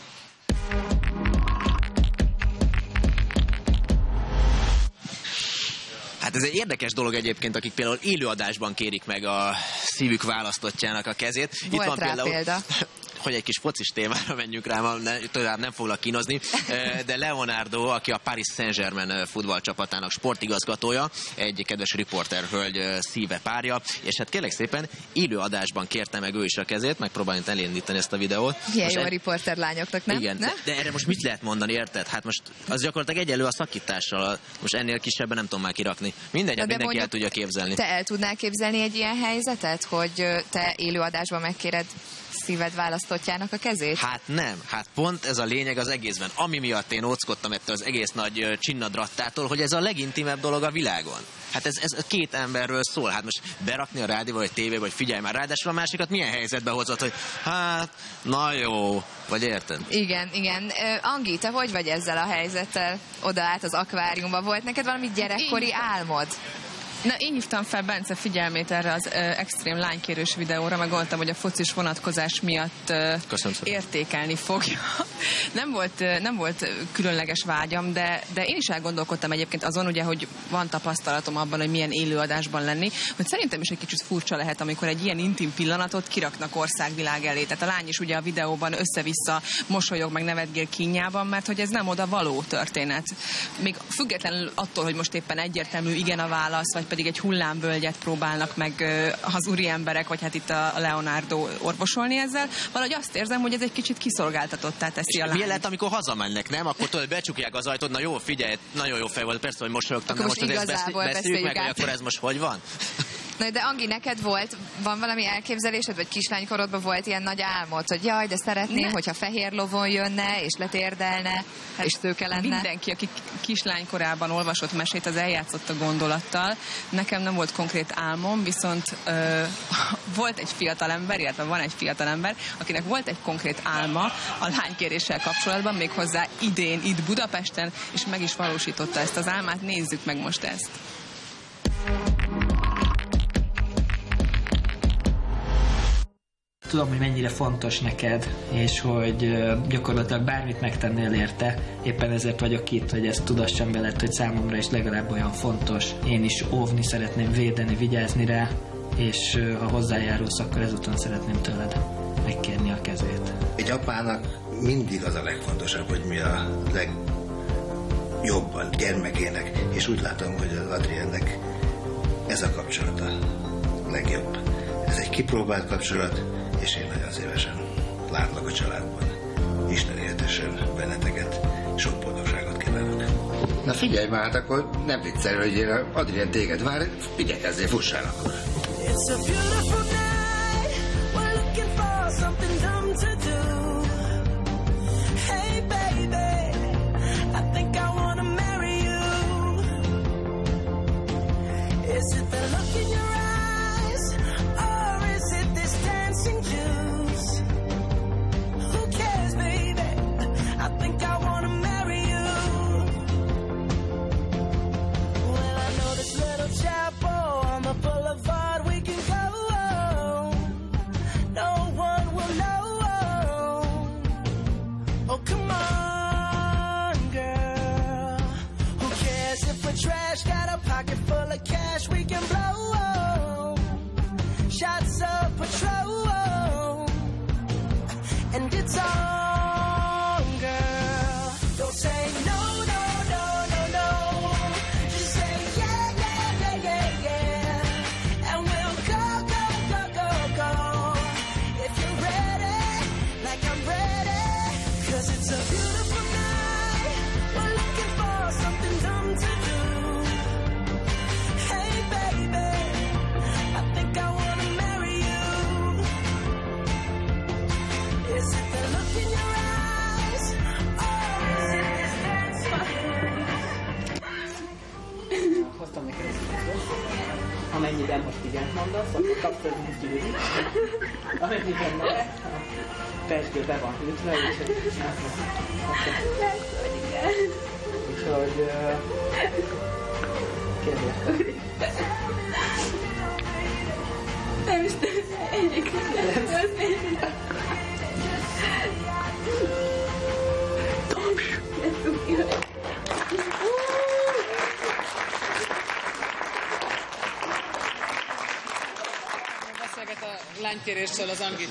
Hát ez egy érdekes dolog egyébként, akik például élőadásban kérik meg a szívük választottjának a kezét. Volt itt van rá példa. Hogy egy kis focis témára menjünk rá, tovább nem foglak kínozni, de Leonardo, aki a Paris Saint-Germain futballcsapatának sportigazgatója, egy kedves riporter hölgy szíve párja, és hát kérlek szépen élő adásban kérte meg ő is a kezét, megpróbálni elindítani ezt a videót. Ilyen jó a riporter lányoknak, nem? Igen, de erre most mit lehet mondani, érted? Hát most az gyakorlatilag egyenlő a szakítással, most ennél kisebben nem tudom már kirakni. Mindegy, mindenki el tudja képzelni. Te el tudnál képzelni egy ilyen helyzetet, hogy te élő adásban megkéred szíved választottjának a kezét? Hát nem. Hát pont ez a lényeg az egészben. Ami miatt én óckodtam ettől az egész nagy csinnadrattától, hogy ez a legintimebb dolog a világon. Hát ez két emberről szól. Hát most berakni a rádióba, vagy tévébe, vagy figyelj már, ráadásul a másikat milyen helyzetbe hozott, hogy hát, na jó, vagy érted? Igen. Angi, te hogy vagy ezzel a helyzettel? Oda át az akváriumba. Volt neked valami gyerekkori álmod? Na, én hívtam fel Bence figyelmét erre az extrém lánykérős videóra, meg gondoltam, hogy a focis vonatkozás miatt értékelni fogja. Nem volt különleges vágyam, de én is elgondolkodtam egyébként azon, ugye, hogy van tapasztalatom abban, hogy milyen élőadásban lenni, hogy szerintem is egy kicsit furcsa lehet, amikor egy ilyen intim pillanatot kiraknak országvilág elé. Tehát a lány is ugye a videóban össze-vissza mosolyog, meg nevetgél kínjában, mert hogy ez nem oda való történet. Még függetlenül attól, hogy most éppen egyértelmű igen a válasz, vagy pedig egy hullámvölgyet próbálnak meg az úri emberek, vagy hát itt a Leonardo orvosolni ezzel. Valahogy azt érzem, hogy ez egy kicsit kiszolgáltatottá teszi a lányt. Milyen lehet, amikor hazamennek, nem? Akkor tudod, becsukják az ajtót, na jó, figyelj, nagyon jó fej volt, persze, hogy mosolyogtam, de most azért beszéljük meg, hogy akkor ez most hogy van? Na, de Angi, neked van valami elképzelésed, vagy kislánykorodban volt ilyen nagy álmod, hogy jaj, de szeretném, hogyha fehér lovon jönne, és letérdelne, és szőke lenne? Mindenki, aki kislánykorában olvasott mesét, az eljátszott a gondolattal. Nekem nem volt konkrét álmom, viszont volt egy fiatalember, illetve van egy fiatalember, akinek volt egy konkrét álma a lánykéréssel kapcsolatban, méghozzá idén, itt Budapesten, és meg is valósította ezt az álmát. Nézzük meg most ezt. Tudom, hogy mennyire fontos neked, és hogy gyakorlatilag bármit megtennél érte. Éppen ezért vagyok itt, hogy ezt tudassam veled, hogy számomra is legalább olyan fontos. Én is óvni szeretném, védeni, vigyázni rá, és ha hozzájárulsz, akkor ezúton szeretném tőled megkérni a kezét. Egy apának mindig az a legfontosabb, hogy mi a legjobb a gyermekének, és úgy látom, hogy az Adriennek ez a kapcsolata legjobb. Ez egy kipróbált kapcsolat, és én nagyon szívesen látlak a családban. Isten éltessen benneteket, sok boldogságot kívánok. Na figyelj már, hát akkor nem viccelj, hogy én Adrien téged vár, igyekezzél, fussál akkor. It's a beautiful night, we're looking for something dumb to do. Hey baby, I think I wanna marry you. Is it the look in your eyes, or is it this dancing juice? Who cares, baby? I think I wanna marry you. Well, I know this little chapel on the boulevard we can go. No one will know. Oh, come on, girl. Who cares if we're trash? Got a pocket full of cash we can blow. Shots of patrol, and it's on, girl. Don't say no, no, no, no, no. Just say yeah, yeah, yeah, yeah, yeah. And we'll go, go, go, go, go. If you're ready, like I'm ready. 'Cause it's a beautiful night. We're looking for something dumb to do. Hey, baby, I think I wanna marry you. Is it the look in your eyes, or is it this dancing? Hoztam neked ezt. Amennyiben most igent mondasz, akkor kapsz egy gyűrűt. Amennyiben nem, a pesgő be van hűtve, és úgyhogy kérlek. Nem is egyik. Beszélget a lánykérésről az Angi.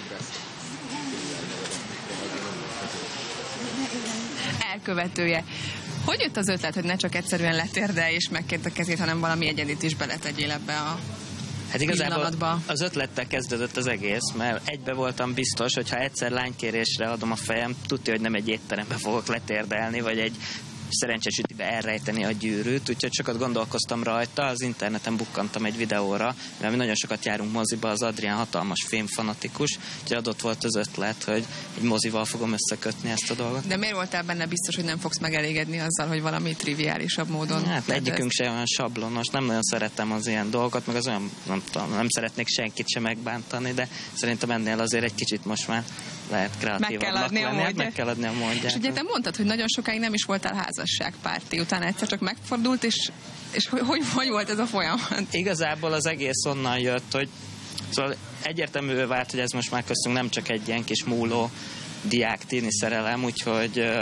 Elkövetője. Hogy jött az ötlet, hogy ne csak egyszerűen letérdelj és megkérd a kezét, hanem valami egyedit is beletegyél ebbe a Hát igazából az ötlettel kezdődött az egész, mert egybe voltam biztos, hogy ha egyszer lánykérésre adom a fejem, tudja, hogy nem egy étterembe fogok letérdelni, vagy egy szerencsésütibe elrejteni a gyűrűt, úgyhogy sokat gondolkoztam rajta, az interneten bukkantam egy videóra, mert mi nagyon sokat járunk moziba, az Adrien hatalmas filmfanatikus, úgyhogy adott volt az ötlet, hogy egy mozival fogom összekötni ezt a dolgot. De miért voltál benne biztos, hogy nem fogsz megelégedni azzal, hogy valami triviálisabb módon? Hát egyikünk se olyan sablonos, nem nagyon szeretem az ilyen dolgot, meg az olyan, nem szeretnék senkit sem megbántani, de szerintem ennél azért egy kicsit most már lehet kreatívabbnak lenni. Meg kell adni a módját. És ugye te mondtad, hogy nagyon sokáig nem is voltál házasságpárti, utána egyszer csak megfordult, és hogy volt ez a folyamat? Igazából az egész onnan jött, hogy szóval egyértelművé vált, hogy ez most már köztünk nem csak egy ilyen kis múló diák-tini szerelem, úgyhogy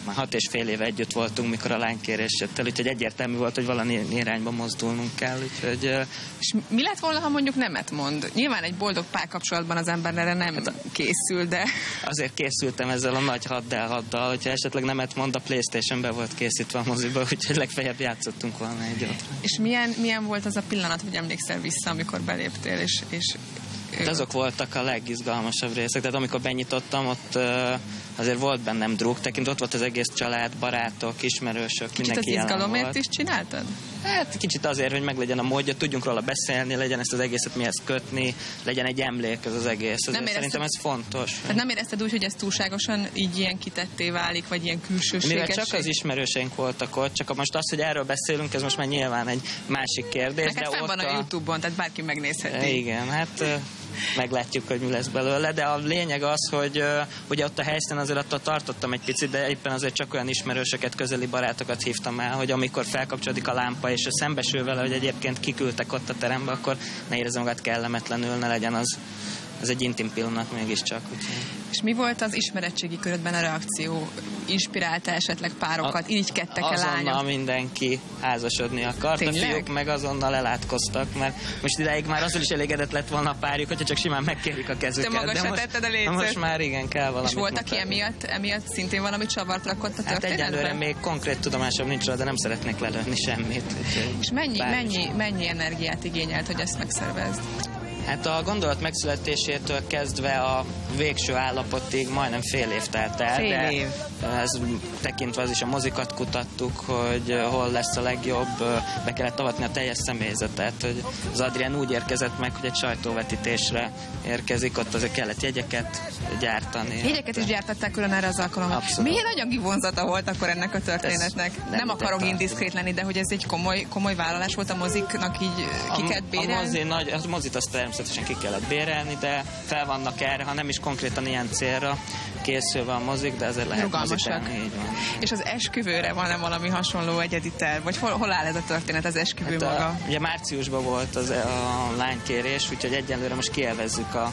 már 6,5 éve együtt voltunk, mikor a lánykérés jött el, úgyhogy egyértelmű volt, hogy valami irányba mozdulnunk kell. Úgyhogy, és mi lett volna, ha mondjuk nemet mond? Nyilván egy boldog párkapcsolatban az ember erre nem készül, de... Azért készültem ezzel a nagy 6x6-dal, hogyha esetleg nemet mond, a PlayStation be volt készítve a moziba, úgyhogy legfeljebb játszottunk volna egyet. És milyen volt az a pillanat, hogy emlékszel vissza, amikor beléptél, és azok voltak a legizgalmasabb részek, tehát amikor benyitottam, ott azért volt bennem drog, tekintve ott volt az egész család, barátok, ismerősök, kicsit mindenki jelen volt. Kicsit az izgalomért is csináltad? Hát kicsit azért, hogy meglegyen a módja, tudjunk róla beszélni, legyen ezt az egészet mihez kötni, legyen egy emlék ez az egész. Szerintem ez fontos. Hát nem érezted úgy, hogy ez túlságosan így ilyen kitetté válik, vagy ilyen külsőségesség? Mivel csak az ismerőseink voltak ott, csak most az, hogy erről beszélünk, ez most már nyilván egy másik kérdés. Neked fenn van a YouTube-on, tehát bárki megnézheti. Igen, hát meglátjuk, hogy mi lesz belőle, de a lényeg az, hogy ugye ott a helyszínen azért attól tartottam egy picit, de éppen azért csak olyan ismerősöket, közeli barátokat hívtam el, hogy amikor felkapcsolódik a lámpa, és szembesül vele, hogy egyébként kiküldtek ott a terembe, akkor ne érezem magát kellemetlenül, ne legyen az egy intim pillanat mégiscsak. Úgyhogy. És mi volt az ismeretségi körödben a reakció? Inspirálta esetleg párokat? Irigykedtek-e lányok? Azonnal mindenki házasodni akart. Tényleg? A fiúk meg azonnal elátkoztak, mert most idáig már azzal is elégedett lett volna a párjuk, hogyha csak simán megkérik a kezüket. Te magasra tetted a lécet. Most már igen, kell valamit. És volt, aki emiatt szintén valami csavart rakott a történetben? Hát egyelőre még konkrét tudomásom nincs rá, de nem szeretnék lelőni semmit. És mennyi energiát igényelt, hogy ezt megszervezd? Hát a gondolat megszületésétől kezdve a végső állapotig majdnem fél év telt el. Fél év. Ez tekintve az is a mozikat kutattuk, hogy hol lesz a legjobb, be kellett avatni a teljes személyzetet, hogy az Adrián úgy érkezett meg, hogy egy sajtóvetítésre érkezik, ott azért kellett jegyeket gyártani. Jegyeket is gyártatták külön erre az alkalommal. Milyen anyagi vonzata volt akkor ennek a történetnek? Nem akarok indiszkrét lenni, de hogy ez egy komoly vállalás volt a moziknak, így ki kellett bérelni? A mozit azt természetesen ki kellett bérelni, de fel vannak erre, ha nem is konkrétan ilyen célra készülve a mozik, de azért lehet mozitálni, így van. És az esküvőre van-e valami hasonló egyedi terv? Vagy hol áll ez a történet, az esküvő maga? Ugye márciusban volt a lánykérés, úgyhogy egyelőre most kielvezzük a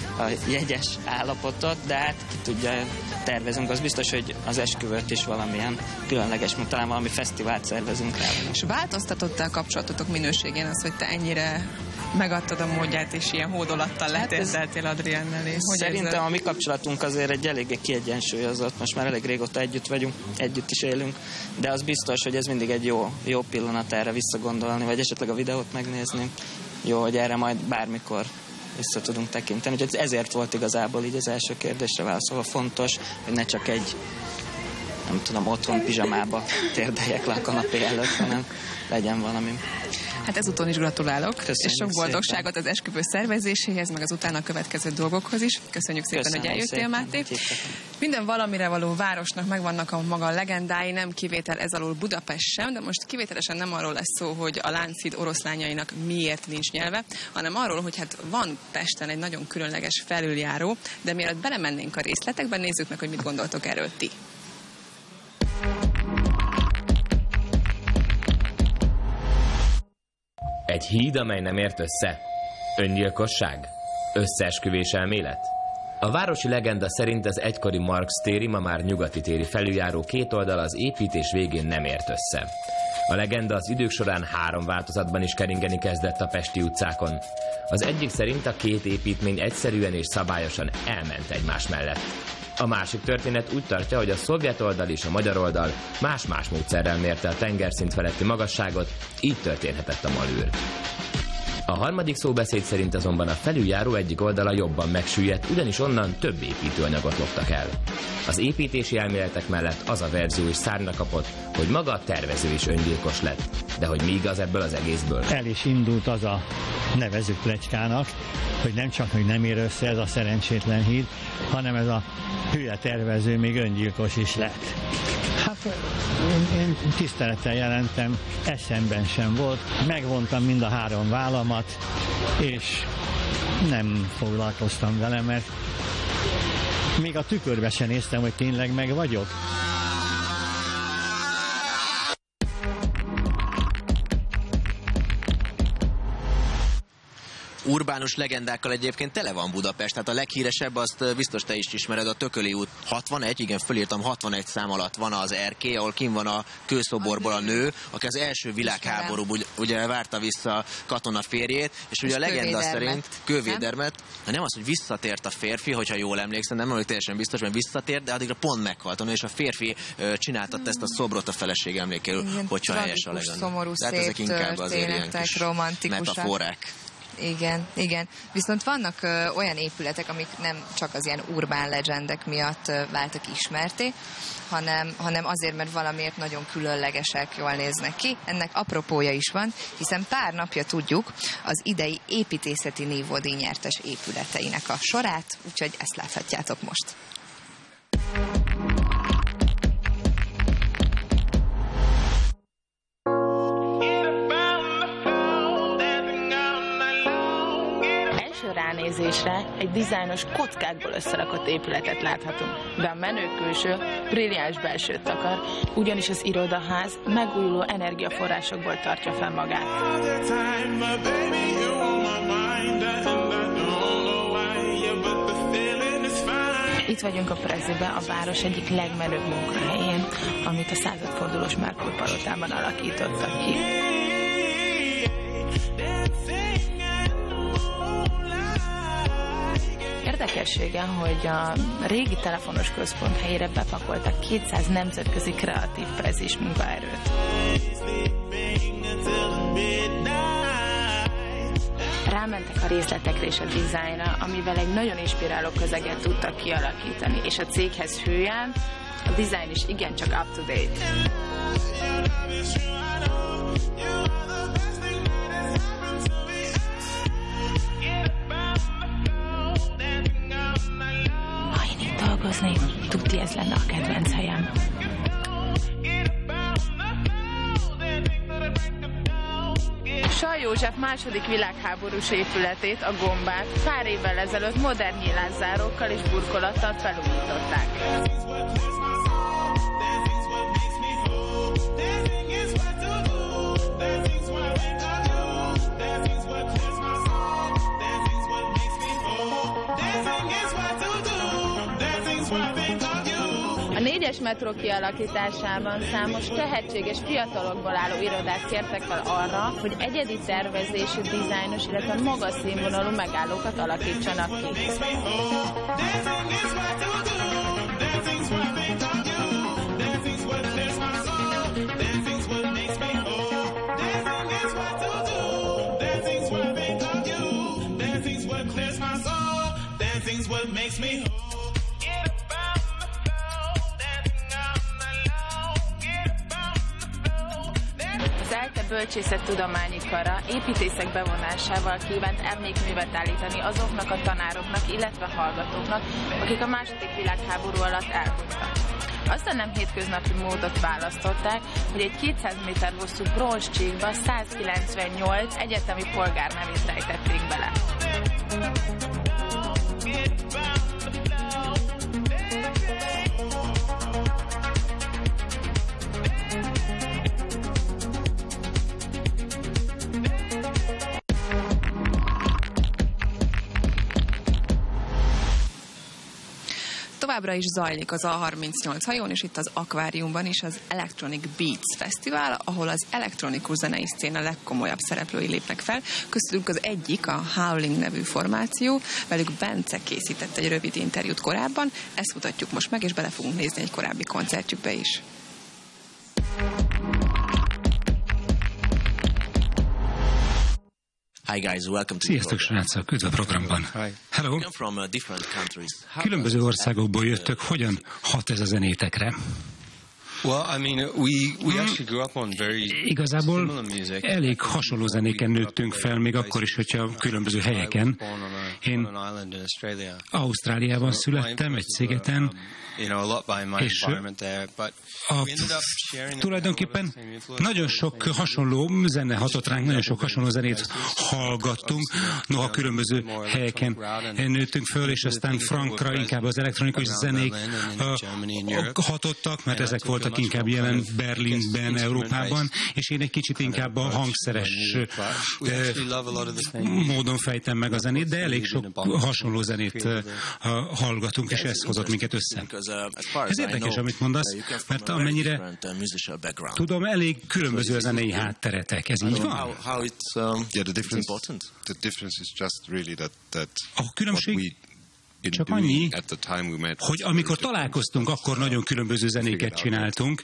jegyes állapotot, de hát ki tudja, tervezünk. Az biztos, hogy az esküvőt is valamilyen különleges, mint talán valami fesztivált szervezünk rá. És változtatott-e a kapcsolatotok minőségén az, hogy te ennyire megadtad a módját, és ilyen hódolattal letézeltél Adriennel? Szerintem a mi kapcsolatunk azért egy eléggé kiegyensúlyozott, most már elég régóta együtt vagyunk, együtt is élünk, de az biztos, hogy ez mindig egy jó pillanat erre visszagondolni, vagy esetleg a videót megnézni. Jó, hogy erre majd bármikor vissza tudunk tekinteni. Úgyhogy ezért volt igazából így az első kérdésre válaszolva fontos, hogy ne csak egy, nem tudom, otthon pizsamába térdeljek le a kanapé előtt, hanem legyen valami. Hát ezúton is gratulálok, Köszönjük és sok boldogságot szépen. az esküvő szervezéséhez, meg az utána következő dolgokhoz is. Köszönjük szépen, hogy eljöttél, Máté. Minden valamire való városnak megvannak a maga legendái, nem kivétel ez alól Budapest sem, de most kivételesen nem arról lesz szó, hogy a Lánchíd oroszlányainak miért nincs nyelve, hanem arról, hogy hát van Pesten egy nagyon különleges felüljáró, de mielőtt belemennénk a részletekben, nézzük meg, hogy mit gondoltok erről ti. Egy híd, amely nem ért össze? Öngyilkosság? Összeesküvés elmélet? A városi legenda szerint az egykori Marx téri, ma már nyugati téri felüljáró két oldal az építés végén nem ért össze. A legenda az idők során 3 változatban is keringeni kezdett a pesti utcákon. Az egyik szerint a két építmény egyszerűen és szabályosan elment egymás mellett. A másik történet úgy tartja, hogy a szovjet oldal és a magyar oldal más-más módszerrel mérte a tengerszint feletti magasságot, így történhetett a malőr. A harmadik szóbeszéd szerint azonban a felüljáró egyik oldala jobban megsüllyedt, ugyanis onnan több építőanyagot loptak el. Az építési elméletek mellett az a verzió is szárnyra kapott, hogy maga a tervező is öngyilkos lett. De hogy mi igaz ebből az egészből? El is indult az a nevezük pletykának, hogy nem csak, hogy nem ér össze ez a szerencsétlen híd, hanem ez a hülye tervező még öngyilkos is lett. Hát én tisztelettel jelentem, eszemben sem volt. Megvontam mind a 3 vállamat, és nem foglalkoztam vele, mert még a tükörbe sem néztem, hogy tényleg meg vagyok. urbánus legendákkal egyébként tele van Budapest. Tehát a leghíresebb, azt biztos te is ismered, a Tököli út 61, igen, fölírtam, 61 szám alatt van az erkély, ahol kint van a kőszoborból a nő, aki az első világháború ugye várta vissza katona férjét, és ugye a legenda szerint Kővédermet, nem az, hogy visszatért a férfi, hogyha jól emlékszem, nem vagyok teljesen biztos, mert visszatért, de addigra pont meghalt, és a férfi csináltatta ezt a szobrot a feleség emlékéül, hogyha helyes a legenda. Szomorú, tehát ezek inkább azért ilyen kis metaforák. Igen. Viszont vannak olyan épületek, amik nem csak az ilyen urbán legendek miatt váltak ismerté, hanem azért, mert valamiért nagyon különlegesek, jól néznek ki. Ennek apropója is van, hiszen pár napja tudjuk az idei építészeti névódíj nyertes épületeinek a sorát, úgyhogy ezt láthatjátok most. Ránézésre egy dizájnos kockákból összerakott épületet láthatunk, de a menő külső brilliáns belsőt takar, ugyanis az irodaház megújuló energiaforrásokból tartja fel magát. Itt vagyunk a Prezibe, a város egyik legmenőbb munkahelyén, amit a századfordulós Merkur palotában alakítottak ki. Érdekessége, hogy a régi telefonos központ helyére bepakoltak 200 nemzetközi kreatív prezis munkaerőt. Rámentek a részletekre és a dizájnra, amivel egy nagyon inspiráló közeget tudtak kialakítani, és a céghez hűen a dizájn is igencsak up-to-date. Tudti, ez lenne a kedvenc helyem. Sall József második világháborús épületét, a Gombát pár évvel ezelőtt modern nyílászárókkal és burkolattal felújították. A 4-es metró kialakításában számos tehetséges fiatalokból álló irodák kértek fel arra, hogy egyedi tervezésű, dizájnos, illetve magas színvonalú megállókat alakítsanak ki. Bölcsészettudományi Kara építészek bevonásával kívánt emlékművet állítani azoknak a tanároknak, illetve hallgatóknak, akik a II. Világháború alatt elhunytak. Azt a nem hétköznapi módot választották, hogy egy 200 méter hosszú bronzcsíkba 198 egyetemi polgárnevét rejtették bele. Továbbra is zajlik az A38 hajón, és itt az akváriumban is az Electronic Beats Fesztivál, ahol az elektronikus zenei szcéna legkomolyabb szereplői lépnek fel. Köztük az egyik, a Howling nevű formáció, velük Bence készített egy rövid interjút korábban, ezt mutatjuk most meg, és bele fogunk nézni egy korábbi koncertjükbe is. Hi guys, welcome to Sziasztok srácok, üdv a programban. Hello. Különböző országokból jöttök, hogyan hat ez a zenétekre? Igazából elég hasonló zenéken nőttünk fel, még akkor is, hogyha különböző helyeken. Én Ausztráliában születtem, egy szigeten, és tulajdonképpen nagyon sok hasonló zene hatott ránk, nagyon sok hasonló zenét hallgattunk, noha különböző helyeken nőttünk föl, és aztán Frankra inkább az elektronikus zenék hatottak, mert ezek voltak leginkább jelen Berlinben, Európában, és én egy kicsit inkább a hangszeres módon fejtem meg a zenét, de elég sok hasonló zenét hallgatunk, és ez hozott minket össze. Ez érdekes, amit mondasz, mert amennyire tudom, elég különböző a zenei hátteretek. Ez így van? A különbség csak annyi, hogy amikor találkoztunk, akkor nagyon különböző zenéket csináltunk,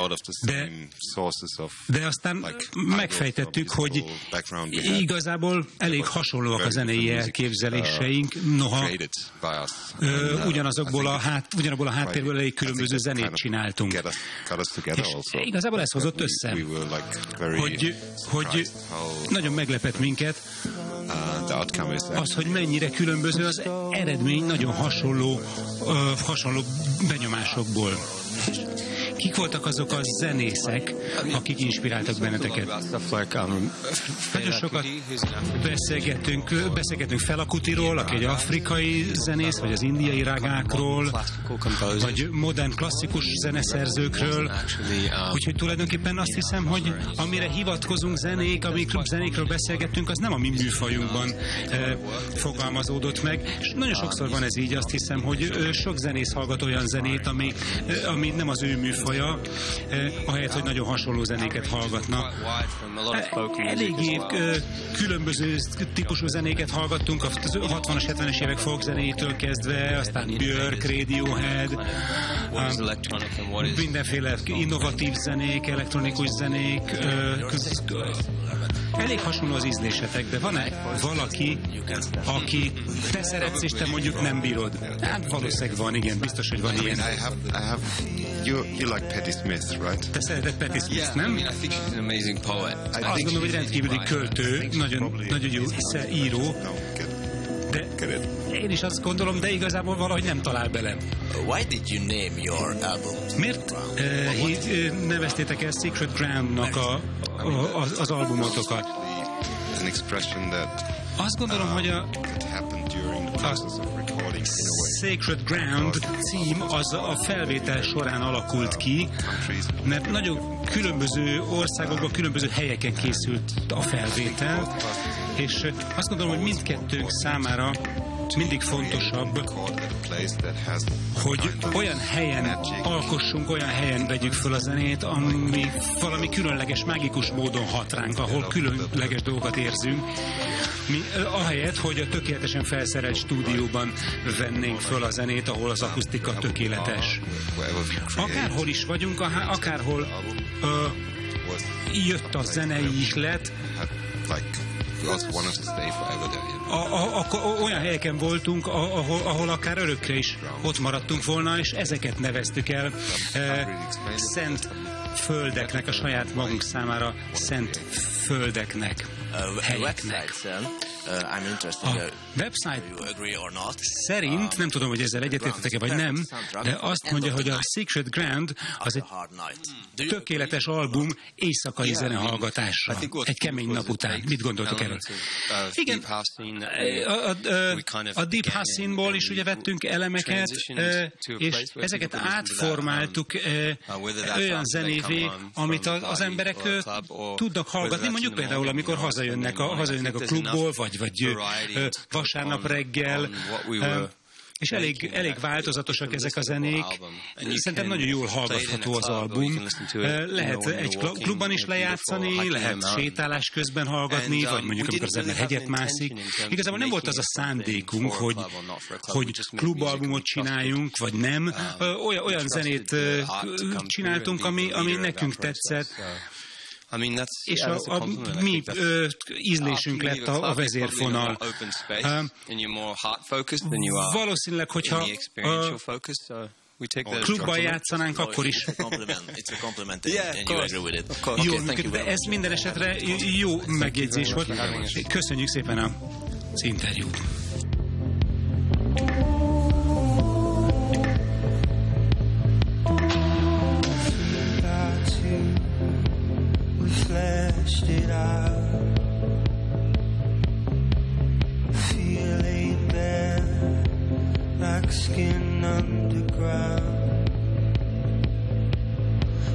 de aztán megfejtettük, hogy igazából elég hasonlóak a zenei elképzeléseink, noha ugyanabból a háttérből elég különböző zenét csináltunk. És igazából ez hozott össze, hogy nagyon meglepett minket az, hogy mennyire különböző az eredmény nagyon hasonló benyomásokból. Kik voltak azok a zenészek, akik inspiráltak benneteket? Nagyon sokat beszélgettünk Felakutiról, aki egy afrikai zenész, vagy az indiai rágákról, vagy modern klasszikus zeneszerzőkről. Úgyhogy tulajdonképpen azt hiszem, hogy amire hivatkozunk zenékről beszélgettünk, az nem a mi műfajunkban fogalmazódott meg. És nagyon sokszor van ez így, azt hiszem, hogy sok zenész hallgat olyan zenét, ami nem az ő műfaja, ahelyett, hogy nagyon hasonló zenéket hallgatnak. Eléggé különböző típusú zenéket hallgattunk, a 60-as, 70-es évek folk zenétől kezdve, aztán Björk, Radiohead, mindenféle innovatív zenék, elektronikus zenék, elég hasonló az ízlésetek, de van-e valaki, aki te szeretsz, és te mondjuk nem bírod? Hát valószínűleg van, igen, biztos, hogy van ilyen. You like Patti Smith, right? Te szereted Patti Smith, nem? Azt gondolom, hogy rendkívüli költő, nagyon jó író, de én is azt gondolom, de igazából valahogy nem talál bele. Why did you name your album? Miért neveztétek el Secret Ground-nak az albumotokat? An expression that azt gondolom, hogy a Sacred Ground cím az a felvétel során alakult ki, mert nagyon különböző országokban, különböző helyeken készült a felvétel, és azt gondolom, hogy mindkettőnk számára mindig fontosabb, hogy olyan helyen alkossunk, olyan helyen vegyük föl a zenét, ami valami különleges, mágikus módon hat ránk, ahol különleges dolgokat érzünk. Mi ahelyett, hogy a tökéletesen felszerelt stúdióban vennénk föl a zenét, ahol az akusztika tökéletes. Akárhol is vagyunk, akárhol jött a zenei ihlet, olyan helyeken voltunk, ahol akár örökre is ott maradtunk volna, és ezeket neveztük el szent földeknek, a saját magunk számára szent földeknek, helyeknek. A website szerint, nem tudom, hogy ezzel egyetértetek-e vagy nem, de azt mondja, hogy a Secret Ground az egy tökéletes album éjszakai zenehallgatásra, egy kemény nap után. Mit gondoltok erről? Igen, a Deep House Scene-ból is ugye vettünk elemeket, és ezeket átformáltuk olyan zenévé, amit az emberek tudnak hallgatni, mondjuk például, amikor hazajönnek a klubból, vagy vasárnap reggel, és elég változatosak ezek a zenék. Szerintem nagyon jól hallgatható az album. Lehet egy klubban is lejátszani, lehet sétálás közben hallgatni, vagy mondjuk amikor az ember hegyet mászik. Igazából nem volt az a szándékunk, hogy klubalbumot csináljunk, vagy nem. Olyan zenét csináltunk, ami nekünk tetszett. És a mi ízlésünk lett a vezérfonal. Valószínűleg, hogyha klubban játszanánk, akkor is jól működik, de ez minden esetre jó megjegyzés volt. Köszönjük szépen az interjút. Fleshed it out, feel laid bare, like skin underground.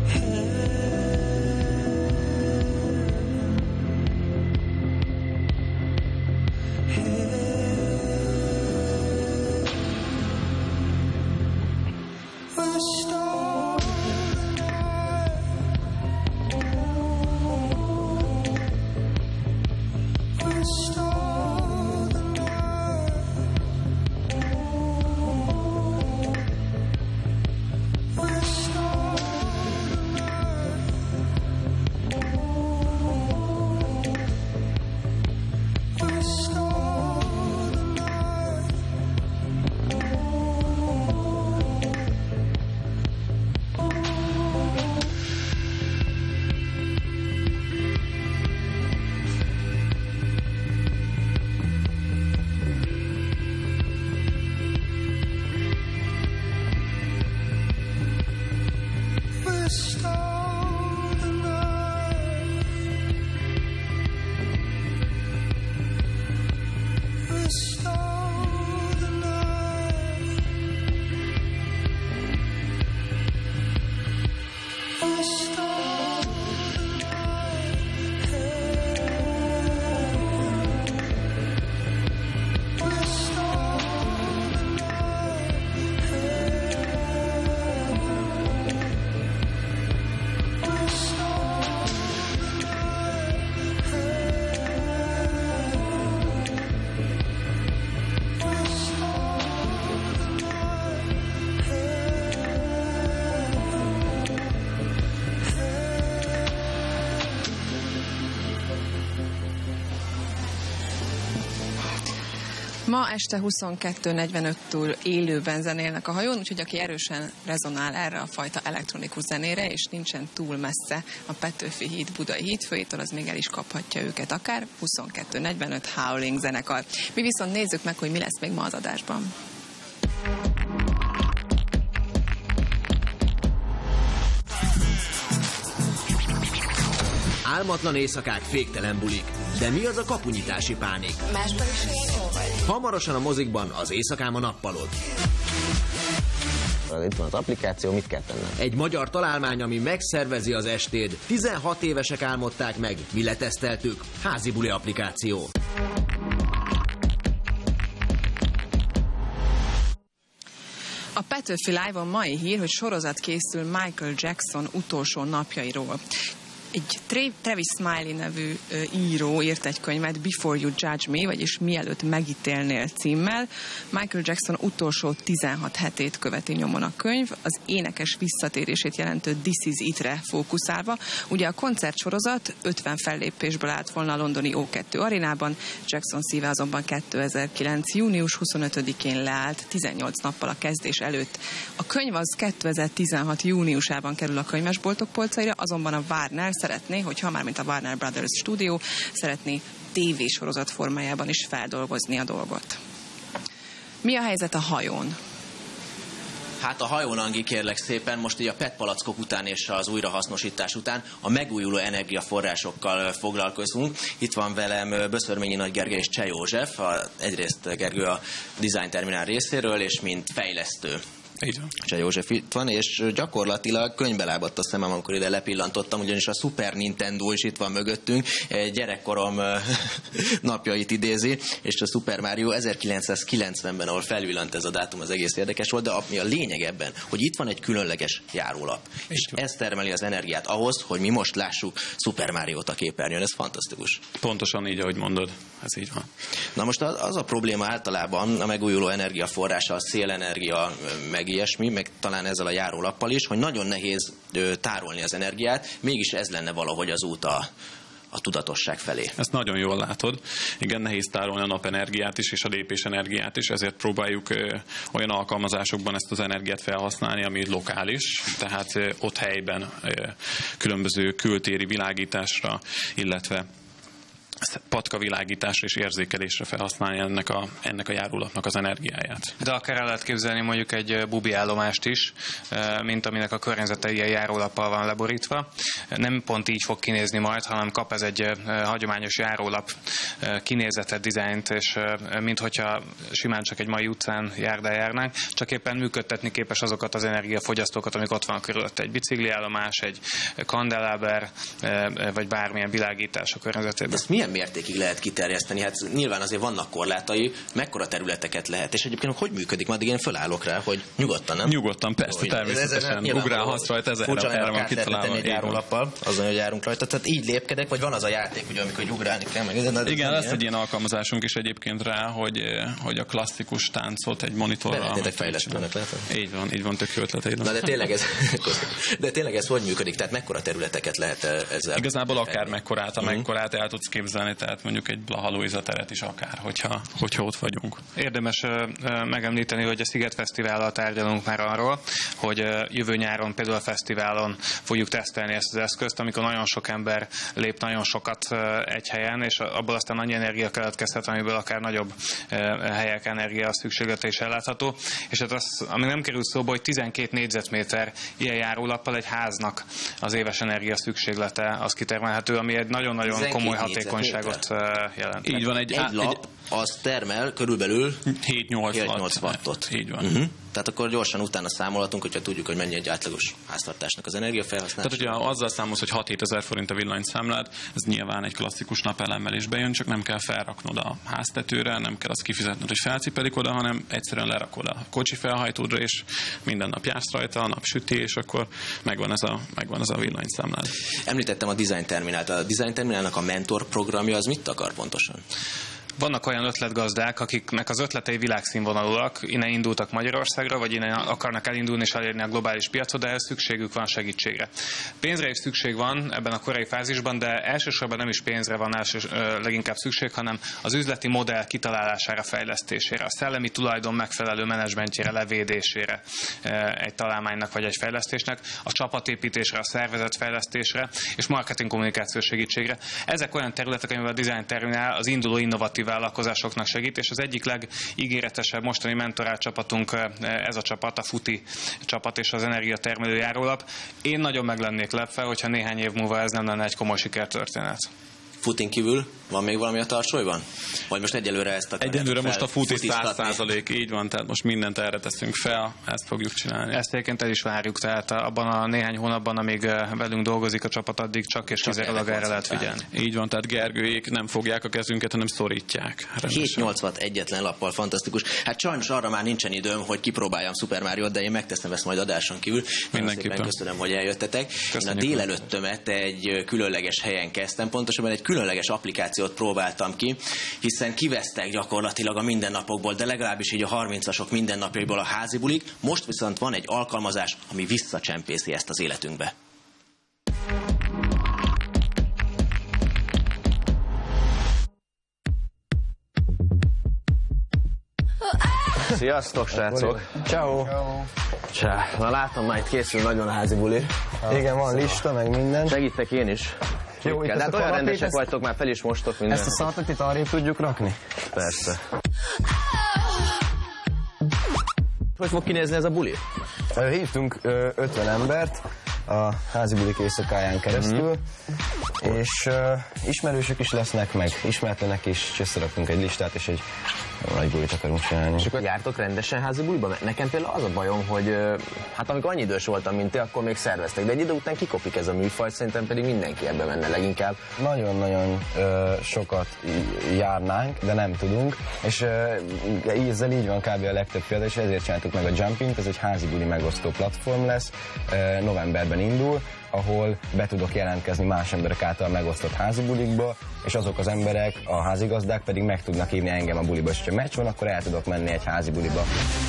Ma este 22:45-től élőben zenélnek a hajón, úgyhogy aki erősen rezonál erre a fajta elektronikus zenére, és nincsen túl messze a Petőfi híd Budai hídfőjétől, az még el is kaphatja őket akár. 22:45 Howling zenekar. Mi viszont nézzük meg, hogy mi lesz még ma az adásban. Álmatlan éjszakák, féktelen bulik. De mi az a kapunyitási pánik? Másban is jó vagy? Hamarosan a mozikban, az éjszakám a nappalod. Itt van az applikáció, mit kell tennem? Egy magyar találmány, ami megszervezi az estéd. 16 évesek álmodták meg, mi leteszteltük. Házi buli applikáció. A Petőfi Live-on mai hír, hogy sorozat készül Michael Jackson utolsó napjairól. Egy Travis Smiley nevű író írt egy könyvet, Before You Judge Me, vagyis Mielőtt megítélnél címmel. Michael Jackson utolsó 16 hetét követi nyomon a könyv, az énekes visszatérését jelentő This Is It-re fókuszálva. Ugye a koncertsorozat 50 fellépésből állt volna a londoni O2 arénában, Jackson szíve azonban 2009. június 25-én leállt, 18 nappal a kezdés előtt. A könyv az 2016. júniusában kerül a könyvesboltok polcaira, azonban a Warner szeretné, hogyha már mint a Warner Brothers stúdió, szeretné tévésorozat formájában is feldolgozni a dolgot. Mi a helyzet a hajón? Hát a hajón, Angi, kérlek szépen, most így a PET palackok után és az újrahasznosítás után a megújuló energiaforrásokkal foglalkozunk. Itt van velem Böszörményi Nagy Gergely és Cseh József, egyrészt Gergő a Design Terminál részéről, és mint fejlesztő. Cseh József itt van, és gyakorlatilag könyvbe lábadt a szemem, amikor ide lepillantottam, ugyanis a Super Nintendo is itt van mögöttünk, gyerekkorom napjait idézi, és a Super Mario 1990-ben, ahol felvillant ez a dátum, az egész érdekes volt, de ami a lényeg ebben, hogy itt van egy különleges járólap, és ez termeli az energiát ahhoz, hogy mi most lássuk Super Mario-t a képernyőn, ez fantasztikus. Pontosan így, ahogy mondod, ez így van. Na most az a probléma általában a megújuló energiaforrással, szélenergia, meg ilyesmi, meg talán ezzel a járólappal is, hogy nagyon nehéz tárolni az energiát, mégis ez lenne valahogy az út a tudatosság felé. Ezt nagyon jól látod. Igen, nehéz tárolni a napenergiát is, és a lépésenergiát is, ezért próbáljuk olyan alkalmazásokban ezt az energiát felhasználni, ami lokális, tehát ott helyben különböző kültéri világításra, illetve patkavilágításra és érzékelésre felhasználni ennek a járólapnak az energiáját. De akár el lehet képzelni mondjuk egy bubi állomást is, mint aminek a környezete ilyen járólappal van leborítva. Nem pont így fog kinézni majd, hanem kap ez egy hagyományos járólap kinézetet, dizájnt, és minthogyha simán csak egy mai utcán járdán járnánk, csak éppen működtetni képes azokat az energiafogyasztókat, amik ott van körülött. Egy bicikliállomás, egy kandeláber, vagy bármilyen világítás a környezetében. Ezt milyen milyen mértékig lehet kiterjeszteni? Hát nyilván azért vannak korlátai, mekkora területeket lehet, és egyébként hogy működik? Addig én fölállok rá, hogy nyugodtan, nem? Nyugodtan, persze, természetesen. Ugrálhatsz rajta, erre van kitalálva. Egy járólappal, azon, hogy járunk rajta. Tehát így lépkedek, vagy van az a játék, ugye, amikor ugrálni kell meg. Igen, lesz egy ilyen alkalmazásunk is egyébként rá, hogy a klasszikus táncot egy monitorral. Lehetnétek fejlesztőnek, lehet? Így van, tök jó ötleteid. Na, de tényleg ez hogy működik? Tehát mekkora területeket lehet ezzel? Igazából akár mekkorát el tudsz képzelni, tehát mondjuk egy Blaha Lujza teret is akár, hogyha ott vagyunk. Érdemes megemlíteni, hogy a Sziget Fesztivállal tárgyalunk már arról, hogy jövő nyáron például a fesztiválon fogjuk tesztelni ezt az eszközt, amikor nagyon sok ember lép nagyon sokat egy helyen, és abból aztán annyi energia keletkezhet, amiből akár nagyobb helyek energia szükséglete is ellátható. És hát az, ami nem került szóba, hogy 12 négyzetméter ilyen járólappal egy háznak az éves energia szükséglete az kitermelhető, ami egy nagyon-nagyon komoly hatékonyságot jelent. Így van, egy lap az termel körülbelül 7-8 wattot. Így van. Tehát akkor gyorsan utána számolhatunk, hogyha tudjuk, hogy mennyi egy átlagos háztartásnak az energiafelhasználás. Tehát, hogyha azzal számolsz, hogy 6-7 ezer forint a villanyszámlád, ez nyilván egy klasszikus napelemmel is bejön, csak nem kell felraknod a háztetőre, nem kell azt kifizetned, hogy felcipelik oda, hanem egyszerűen lerakod a kocsi felhajtódra, és minden nap jársz rajta, a nap süti, és akkor megvan ez a villanyszámlád. Említettem a Design Terminált. A Design Terminálnak a mentor programja az mit akar pontosan? Vannak olyan ötletgazdák, akiknek az ötletei világszínvonalúak, innen indultak Magyarországra, vagy innen akarnak elindulni és elérni a globális piacot, de ehhez szükségük van segítségre. Pénzre is szükség van ebben a korai fázisban, de elsősorban nem is pénzre van leginkább szükség, hanem az üzleti modell kitalálására, fejlesztésére, a szellemi tulajdon megfelelő menedzsmentjére, levédésére egy találmánynak vagy egy fejlesztésnek, a csapatépítésre, a szervezetfejlesztésre és marketing kommunikációs segítségre. Ezek olyan területek, amivel a Design Terminál az induló innovatív vállalkozásoknak segít, és az egyik legígéretesebb mostani mentorált csapatunk ez a csapat, a Futi csapat és az energiatermelő járólap. Én nagyon meg lennék lepve, hogyha néhány év múlva ez nem lenne egy komoly sikertörténet. Futin kívül van még valami a tarsolyban? Vagy most egyelőre ezt akarják? Egyelőre most a Futi 100%, így van, tehát most mindent erre teszünk fel, ezt fogjuk csinálni. Ezt egyébként el is várjuk, tehát abban a néhány hónapban, amíg velünk dolgozik a csapat, addig csak és kizárólag erre lehet figyelni. Így van, tehát Gergőjék nem fogják a kezünket, hanem szorítják. 7-8 watt egyetlen lappal, fantasztikus. Hát sajnos arra már nincsen időm, hogy kipróbáljam Super Mario-t, de én megteszem ezt majd adáson kívül. Mindenképpen. Köszönöm, hogy eljöttetek. Én a délelőttömet egy különleges helyen kezdtem, pontosabban egy különleges applikációt próbáltam ki, hiszen kivesztek gyakorlatilag a mindennapokból, de legalábbis így a 30-asok mindennapjaiból a házi bulik. Most viszont van egy alkalmazás, ami visszacsempészi ezt az életünkbe. Sziasztok, srácok! Ciao. Na látom, már itt készül nagyon a házi buli. Igen, van lista, meg minden. Segítek én is. Jó, de hát olyan rendesek vagytok, már fel is mostok minden. Ezt a szalatot itt arrébb tudjuk rakni? Persze. Hogy fog kinézni ez a buli? Hívtunk 50 embert a házi bulik éjszakáján keresztül, és ismerősök is lesznek, meg ismeretlenek is, és összeraktunk egy listát, és egy nagy bulit akarunk csinálni. És akkor jártok rendesen házi buliba? Mert nekem például az a bajom, hogy hát amikor annyi idős voltam, mint ti, akkor még szerveztek, de egy idő után kikopik ez a műfaj, szerintem pedig mindenki ebbe menne leginkább. Nagyon-nagyon sokat járnánk, de nem tudunk, és ezzel így van kb. A legtöbb példa, és ezért csináltuk meg a Jumpint, ez egy házi buli megosztó platform lesz, novemberben indul, ahol be tudok jelentkezni más emberek által megosztott házi bulikba, és azok az emberek, a házigazdák pedig meg tudnak hívni engem a buliba, és ha meccs van, akkor el tudok menni egy házi buliba.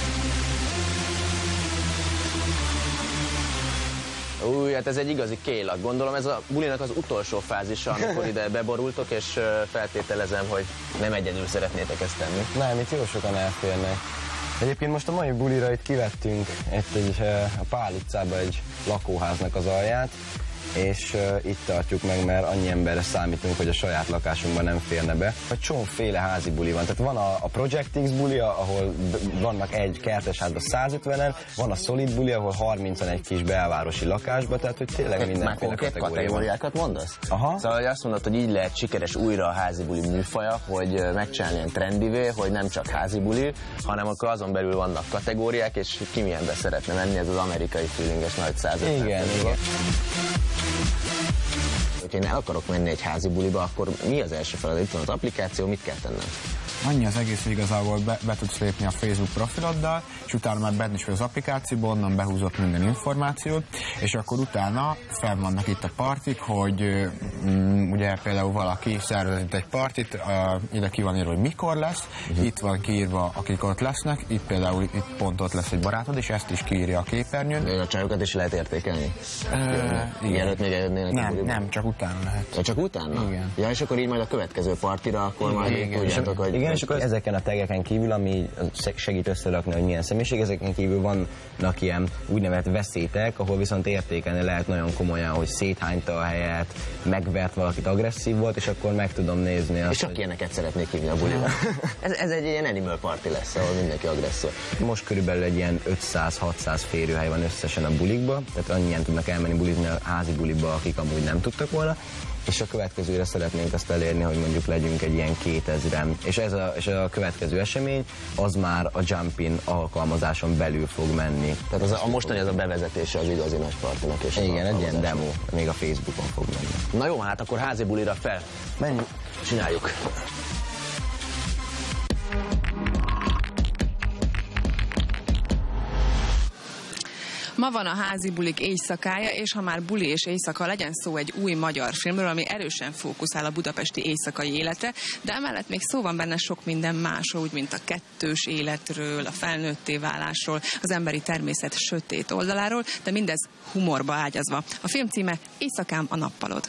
Új, hát ez egy igazi kélat. Gondolom ez a bulinak az utolsó fázisa, amikor ide beborultok, és feltételezem, hogy nem egyedül szeretnétek ezt tenni. Nem, itt jó sokan elférnek. Egyébként most a mai bulira itt kivettünk a Pál utcába egy lakóháznak az alját, és itt tartjuk meg, mert annyi emberre számítunk, hogy a saját lakásunkban nem férne be. Egy csomóféle házi buli van. Tehát van a Project X buli, ahol vannak egy kertesházban 150-en, van a Solid buli, ahol 30-an egy kis belvárosi lakásban, tehát hogy tényleg mindenféle kategóriákat mondasz? Aha. Szóval azt mondod, hogy így lehet sikeres újra a házi buli műfaja, hogy megcsinálni ilyen trendivé, hogy nem csak házi buli, hanem akkor azon belül vannak kategóriák, és ki milyenbe szeretne menni, ez az amerikai feelinges nagy 150. Igen. hogyha én el akarok menni egy házi buliba, akkor mi az első feladat? Itt van az applikáció, mit kell tennem? Annyi az egész, hogy igazából be tudsz lépni a Facebook profiloddal, és utána már benne is vagy az applikációban, onnan behúzott minden információt, és akkor utána fel vannak itt a partik, hogy ugye például valaki szervezett egy partit, ide ki van írva, hogy mikor lesz, itt van kiírva, akik ott lesznek, itt például itt pont ott lesz egy barátod, és ezt is kiírja a képernyőn. De a csajokat is lehet értékelni? Igen. Előtt még eljönnének? Nem, csak utána lehet. Ja, csak utána? Igen. Ja, és akkor így majd a következő partira, akkor majd tudjátok, hogy... Igen, és akkor ezeken a tegeken kívül, ami segít összerakni, hogy milyen személyiség, ezeken kívül vannak ilyen úgynevezett veszélytek, ahol viszont értékelni lehet nagyon komolyan, hogy széthányta a helyet, megvert valakit, agresszív volt, és akkor meg tudom nézni azt, és csak ilyeneket szeretnék hívni a buliba. ez egy ilyen animal party lesz, ahol mindenki agresszor. Most körülbelül egy ilyen 500-600 férőhely van összesen a bulikba, tehát annyian tudnak elmenni bulizni a házi buliba, akik amúgy nem tudtak volna. És a következőre szeretnénk azt elérni, hogy mondjuk legyünk egy ilyen 2000-en. És ez a következő esemény, az már a Jumpin alkalmazáson belül fog menni. Tehát a mostani ez a bevezetése az igazi nagy partinak. És igen, egy ilyen demo, még a Facebookon fog menni. Na jó, hát akkor házi bulira fel. Menjünk, csináljuk. Ma van a házi bulik éjszakája, és ha már buli és éjszaka, legyen szó egy új magyar filmről, ami erősen fókuszál a budapesti éjszakai életre, de emellett még szó van benne sok minden másról, úgy mint a kettős életről, a felnőtté válásról, az emberi természet sötét oldaláról, de mindez humorba ágyazva. A film címe Éjszakám a nappalod.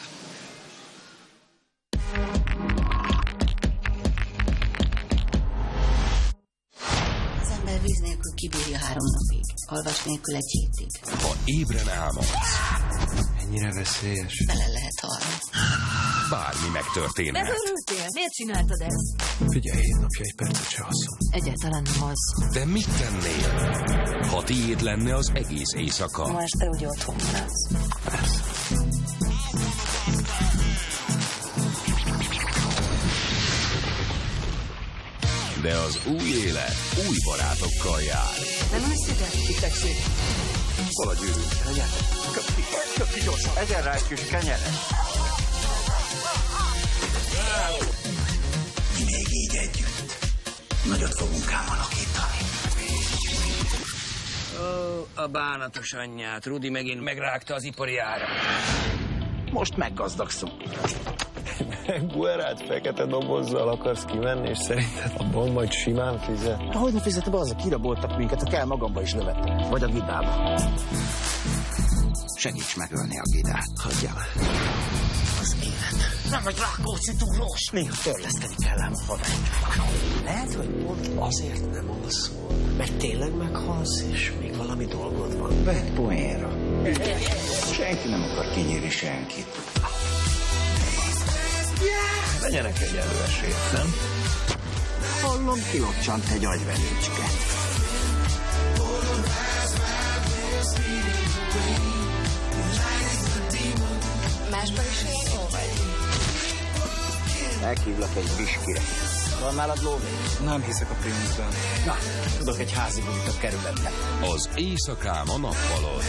Az ember víz nélkül kibírja 3 napig, alvás nélkül egy hétig. Ha ébren álmodsz, ennyire veszélyes. Bele lehet halni. Bármi megtörténhet. Bezörültél? Miért csináltad ezt? Figyelj, 7 napja egy percet se alszom. Egyáltalán nem az. De mit tennél, ha tiéd lenne az egész éjszaka? Ma este úgy otthon maradsz. Persze. De az új élet új barátokkal jár. Nem ülsz ide? Itt taxi. Hol a gyűrűt? Köpj gyorsan. 1000 rájtkős kenyeret. Mi még így együtt. Nagyot fogunk ám alakítani. Ó, a bánatos anyját. Rudi megint megrágta az ipari árat. Most meggazdagszunk. Guerát fekete dobozzal akarsz kimenni, és szerinted abban majd simán fizet? Hogy ne fizetem be, azzal kiraboltak minket, ha kell, magamba is lövettem. Vagy a gidába. Segíts megölni a gidát. Hagyjál. Az élet. Nem vagy Rákóczi túlós. Néha törleszteni kell ám a fadányt. Lehet, hogy pont azért nem alszol, mert tényleg meghalsz, és még valami dolgod van. Vedd poénra. Senki nem akar kinyírni senkit. Legyenek egy előesélyt, nem? Hallom, kilocsant egy agyverécske. Másban is olyan jó vagy? Meghívlak egy viskire. Van nálad lóvé? Nem hiszek a Primusban. Na, tudok egy házi bulit a kerületben. Az éjszakám a nappalod.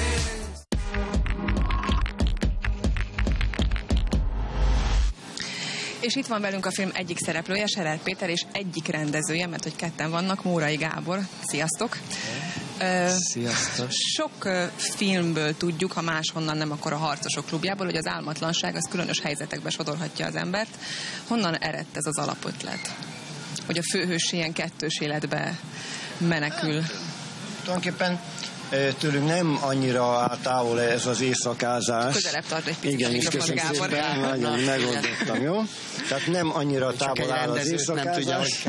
És itt van velünk a film egyik szereplője, Scherer Péter, és egyik rendezője, mert hogy ketten vannak, Mórai Gábor. Sziasztok! Sziasztok! Sok filmből tudjuk, ha máshonnan nem, akkor a Harcosok klubjából, hogy az álmatlanság az különös helyzetekbe sodorhatja az embert. Honnan eredt ez az alapötlet? Hogy a főhős ilyen kettős életbe menekül? Tulajdonképpen tőlünk nem annyira áll távol ez az éjszakázás. Közelebb tart egy picit. Igen, és köszönöm szépen, nagyon megoldottam, jó? Tehát nem annyira távol áll az éjszakázás.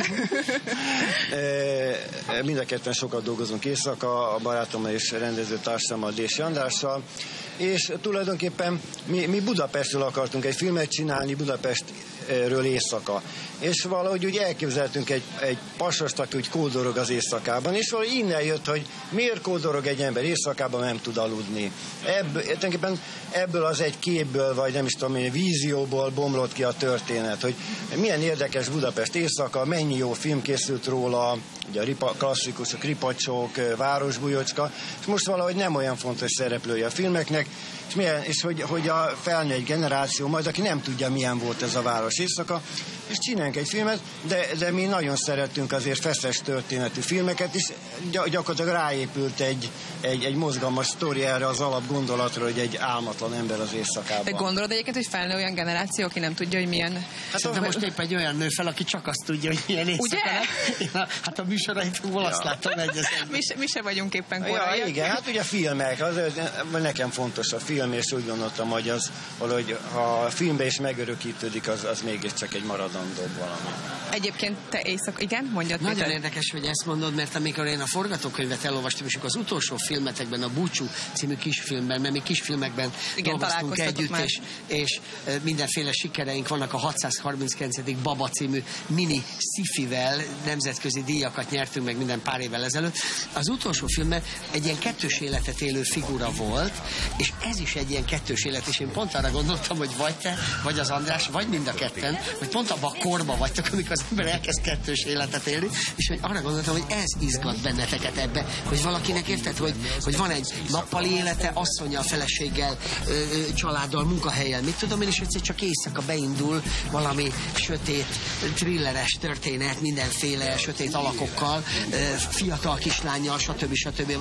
Mind a ketten sokat dolgozunk éjszaka, a barátommal és rendezőtársammal, Dési Andrással, és tulajdonképpen mi Budapestről akartunk egy filmet csinálni, Budapestről éjszaka. És valahogy úgy elképzeltünk egy pasast, aki úgy kódorog az éjszakában, és valahogy innen jött, hogy miért kódorog egy ember éjszakában nem tud aludni. Tulajdonképpen ebből az egy képből, vagy nem is tudom, vízióból bomlott ki a történet, hogy milyen érdekes Budapest éjszaka, mennyi jó film készült róla, ugye a klasszikusok, Ripacsok, Városbújocska, és most valahogy nem olyan fontos szereplője a filmeknek, és hogy felnő egy generáció majd, aki nem tudja, milyen volt ez a város éjszaka, és csináljunk egy filmet, de mi nagyon szeretünk azért feszes történetű filmeket, és gyakorlatilag ráépült egy mozgalmas sztori erre az alapgondolatra, hogy egy álmatlan ember az éjszakában. De gondolod egyébként, hogy felnő olyan generáció, aki nem tudja, hogy milyen... Hát de most épp egy olyan nő fel, aki csak azt tudja, hogy milyen éjszaka. Hát a műsorainkból azt látom mi se vagyunk éppen korai. Ja, igen, hát ugye a filmek, nekem fontos a film, és úgy gondoltam, hogy az valahogy, ha a filmbe is megörökítődik, az mégiscsak egy maradandó valami. Egyébként te éjszaka, igen, mondjad. Nagyon érdekes, hogy ezt mondod, mert amikor én a forgatókönyvet elolvastam, és az utolsó filmetekben, a Búcsú című kisfilmben, mert mi kisfilmekben dolgoztunk együtt, és mindenféle sikereink vannak, a 639. Baba című mini sci-fivel nemzetközi díjakat nyertünk meg minden pár évvel ezelőtt. Az utolsó filmben egy ilyen kettős életet élő figura volt, és ez is egy ilyen kettős élet, és én pont arra gondoltam, hogy vagy te, vagy az András, vagy mind a ketten, hogy pont abban a korban vagytok, amikor az ember elkezd kettős életet élni, és hogy arra gondoltam, hogy ez izgat benneteket ebbe, hogy valakinek érted, hogy van egy nappali élete, asszonya, feleséggel, családdal, munkahelyen, mit tudom én, és egyszer csak éjszaka beindul valami sötét, thrilleres történet, mindenféle sötét alakokkal, fiatal kislánnyal, stb.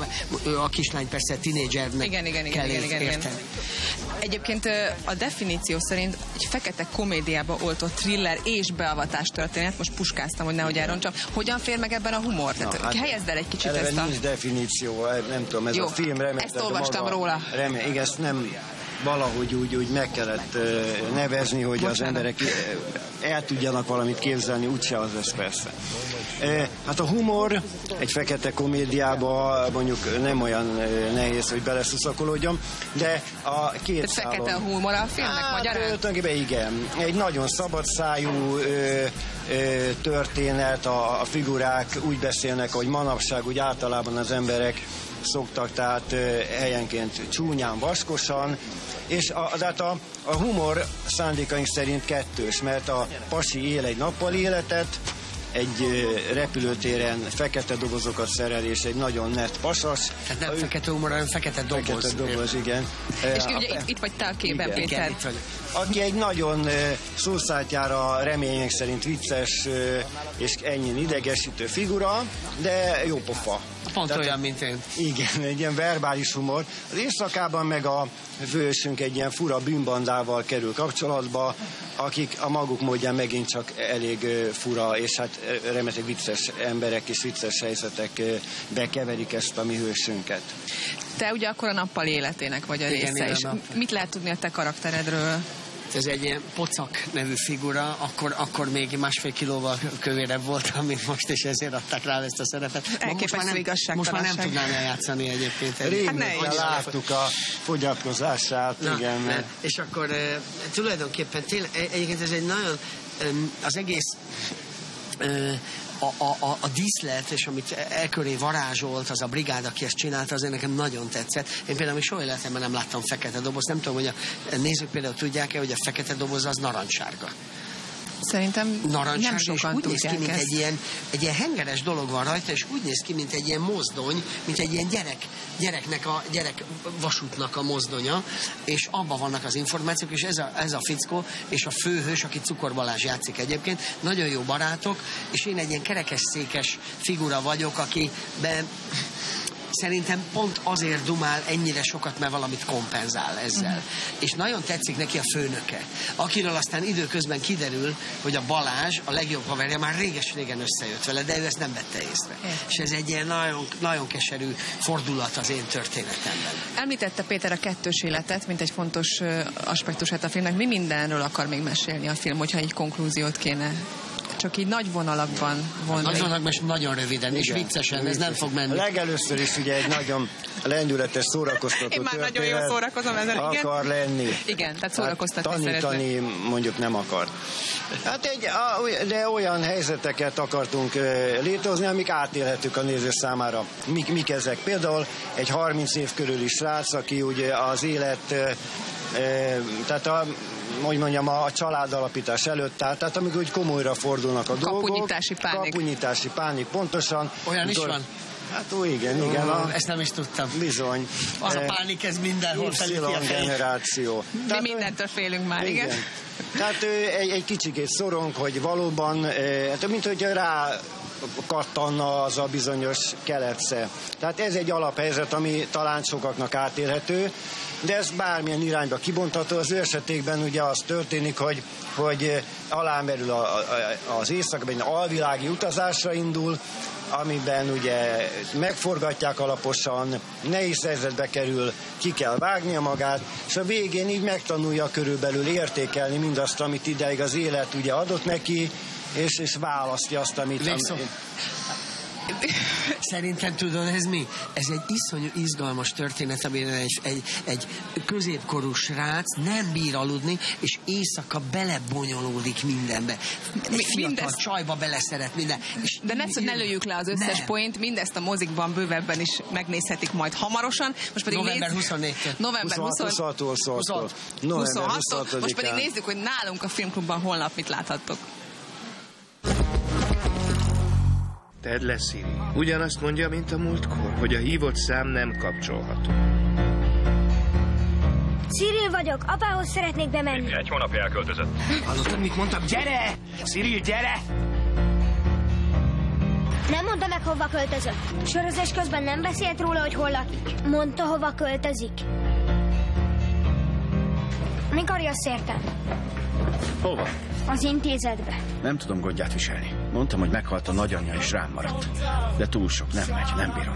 A kislány persze tínédzsernek kell érteni. Egyébként a definíció szerint egy fekete komédiába oltott thriller és beavatás történet, most puskáztam, hogy nehogy elrontsam. Hogyan fér meg ebben a humor? Tehát helyezd el egy kicsit ezt a... Nincs definíció, nem tudom, ez jó, a film remek. Ezt olvastam róla. Igen, ezt nem valahogy úgy meg kellett nevezni, hogy az emberek el tudjanak valamit képzelni, úgyse az lesz persze. Hát a humor egy fekete komédiába mondjuk nem olyan nehéz, hogy beleszuszakolódjam, de a két szálon... Fekete a humor a filmnek magyarán? Tulajdonképpen igen. Egy nagyon szabadszájú történet, a figurák úgy beszélnek, hogy manapság úgy általában az emberek szoktak, tehát helyenként csúnyán, vaskosan, és a humor szándékaink szerint kettős, mert a pasi él egy nappali életet, egy repülőtéren fekete dobozokat szerel, és egy nagyon net pasas. Tehát nem fekete humor, hanem fekete doboz. Fekete doboz, igen. És ugye itt vagy te a képben, Péter. Aki egy nagyon szószátjára remények szerint vicces és ennyi idegesítő figura, de jó pofa. Pont olyan, mint én. Igen, egy ilyen verbális humor. Az éjszakában meg a fősünk egy ilyen fura bűnbandával kerül kapcsolatba, akik a maguk módján megint csak elég fura, és hát remélhetőleg vicces emberek és vicces helyzetek bekeverik ezt a mi hősünket. Te ugye akkor a nappali életének vagy a része, és mit lehet tudni a te karakteredről? Ez egy ilyen Pocak nevű figura, akkor még 1,5 kilóval kövérebb voltam, mint most, és ezért adták rá ezt a szerepet. Most már nem tudnám eljátszani egyébként. Régen láttuk a fogyatkozását, igen. És akkor tulajdonképpen egyébként ez egy nagyon, az egész a díszlet, és amit elköré varázsolt, az a brigád, aki ezt csinálta, azért nekem nagyon tetszett. Én például még soha életemben nem láttam fekete doboz. Nem tudom, hogy a nézők például tudják-e, hogy a fekete doboz az narancssárga. Szerintem nem sokan úgy néz ki, mint egy ilyen hengeres dolog van rajta, és úgy néz ki, mint egy ilyen mozdony, mint egy ilyen gyerek vasútnak a mozdonya, és abban vannak az információk, és ez a fickó, és a főhős, aki Cukor Balázs játszik egyébként, nagyon jó barátok, és én egy ilyen kerekesszékes figura vagyok, akiben szerintem pont azért dumál ennyire sokat, mert valamit kompenzál ezzel. És nagyon tetszik neki a főnöke, akiről aztán időközben kiderül, hogy a Balázs, a legjobb haverja, már réges-régen összejött vele, de ő ezt nem vette észre. És ez egy ilyen nagyon, nagyon keserű fordulat az én történetemben. Említette Péter a kettős életet, mint egy fontos aspektusát a filmnek. Mi mindenről akar még mesélni a film, hogyha egy konklúziót kéne csak így nagy vonalakban vonni. Nagy vonalakban és nagyon röviden, és viccesen, ez nem fog menni. Legelőször is ugye egy nagyon lendületes, szórakoztató Én már nagyon jól szórakozom ezen, igen. Akar lenni. Igen, tehát szórakoztatni tanítani mondjuk nem akar. Hát de olyan helyzeteket akartunk létrehozni, amik átélhetők a néző számára. Mik ezek? Például egy 30 év körüli srác, aki ugye az élet, tehát a családalapítás előtt áll, tehát amikor úgy komolyra fordulnak a dolgok. Kapunyítási pánik, pontosan. Olyan is van? Hát igen. Ezt nem is tudtam. Bizony. Az a pánik, ez mindenhol felüti a fejét. Generáció. Mi mindentől félünk már, igen. Tehát egy kicsikét szorong, hogy valóban, mint hogy rá kattanna az a bizonyos keletsze. Tehát ez egy alaphelyzet, ami talán sokaknak átélhető, de ez bármilyen irányba kibontható. Az ő esetében ugye az történik, hogy alámerül az éjszakban, alvilági utazásra indul, amiben ugye megforgatják alaposan, nehéz helyzetbe kerül, ki kell vágnia magát, és a végén így megtanulja körülbelül értékelni mindazt, amit ideig az élet ugye adott neki, és választja azt, amit... Szerintem tudod, ez mi? Ez egy iszonyú izgalmas történet, amire egy középkorú srác nem bír aludni, és éjszaka belebonyolódik mindenbe. Egy fiatal csajba beleszeret minden. És de ne lőjük le az összes point, mindezt a mozikban bővebben is megnézhetik majd hamarosan. Most pedig november 24-től. November 26-tól. Most pedig nézzük, hogy nálunk a Filmklubban holnap mit láthattok. Tedd le, Siri. Ugyanazt mondja, mint a múltkor, hogy a hívott szám nem kapcsolható. Cyril vagyok, apához szeretnék bemenni. Egy hónapja elköltözött. Hallottad, mit mondtam? Gyere! Cyril, gyere! Nem mondta meg, hova költözött. Sorozás közben nem beszélt róla, hogy hol lakik. Mondta, hova költözik. Mikor jössz értem? Hova? Az intézetbe. Nem tudom gondját viselni. Mondtam, hogy meghalt a nagyanyja, és rám maradt. De túl sok, nem megy, nem bírom.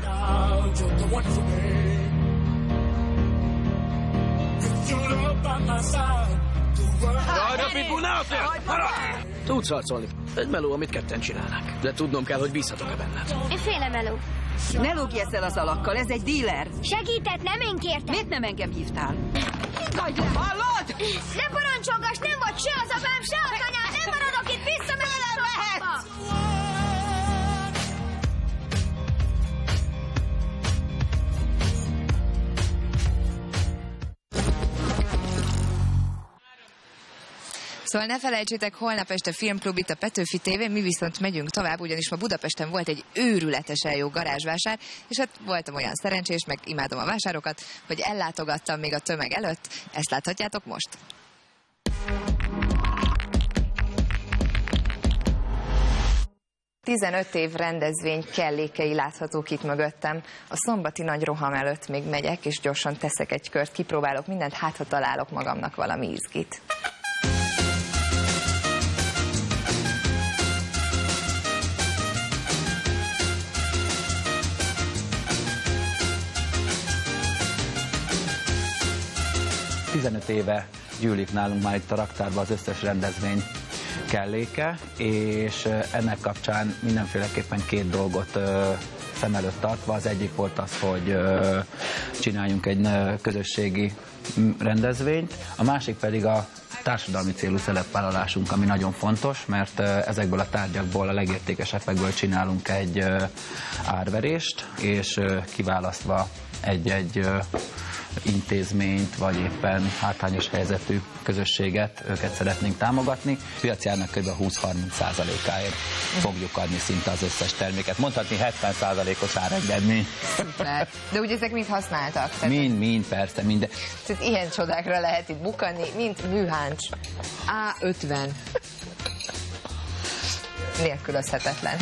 Tudsz harcolni. Egy meló, amit ketten csinálnak. De tudnom kell, hogy bízhatok-e benned. Én féle meló. Ne lógj ezzel az alakkal, ez egy díler. Segített, nem én kértem. Miért nem engem hívtál? Hagyd le, hallod? Ne parancsolgass, nem vagy se az apám, se az anyám, nem maradok itt, visszamegyek a lehet. Szóval ne felejtsétek, holnap este Filmklub itt a Petőfi TV, mi viszont megyünk tovább, ugyanis ma Budapesten volt egy őrületesen jó garázsvásár, és hát voltam olyan szerencsés, meg imádom a vásárokat, hogy ellátogattam még a tömeg előtt, ezt láthatjátok most. ...15 év rendezvény kellékei láthatók itt mögöttem. A szombati nagy roham előtt még megyek, és gyorsan teszek egy kört, kipróbálok mindent, hát ha találok magamnak valami izgit. Éve gyűlik nálunk már itt a raktárban az összes rendezvény kelléke, és ennek kapcsán mindenféleképpen két dolgot szem előtt tartva. Az egyik volt az, hogy csináljunk egy közösségi rendezvényt, a másik pedig a társadalmi célú szerepvállalásunk, ami nagyon fontos, mert ezekből a tárgyakból, a legértékesebbekből csinálunk egy árverést, és kiválasztva egy intézményt, vagy éppen hátrányos helyzetű közösséget, őket szeretnénk támogatni. Piaci árnak kb. 20-30%-áért fogjuk adni szinte az összes terméket. Mondhatni 70%-os árengedmény. Szuper. De ugye ezek mind használtak? Mind, persze, minden. Tehát ilyen csodákra lehet itt bukani, mint műháncs. A50. Nélkülözhetetlen.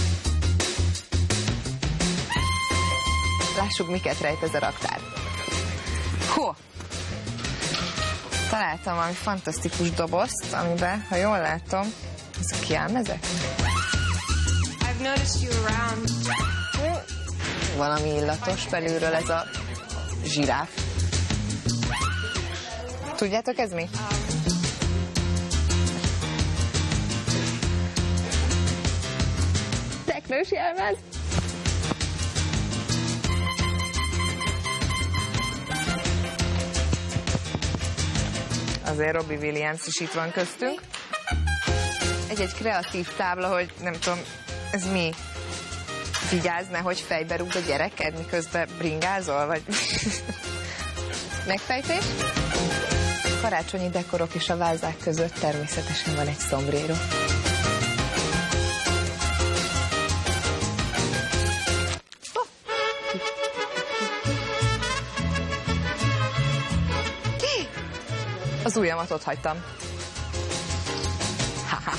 Lássuk, miket rejt ez a raktár. Ho! Találtam valami fantasztikus dobozt, amiben, ha jól látom, ezek kielmezek? Valami illatos, belülről ez a zsiráf. Tudjátok, ez mi? teknős jelmez. Azért Robbie Williams is itt van köztünk. Egy kreatív tábla, hogy nem tudom, ez mi? Vigyázz, hogy fejbe rúg a gyereked, miközben bringázol, vagy megfejtés? Karácsonyi dekorok és a vázák között természetesen van egy szombrero. Az ujjamat ott hagytam. Ha-ha.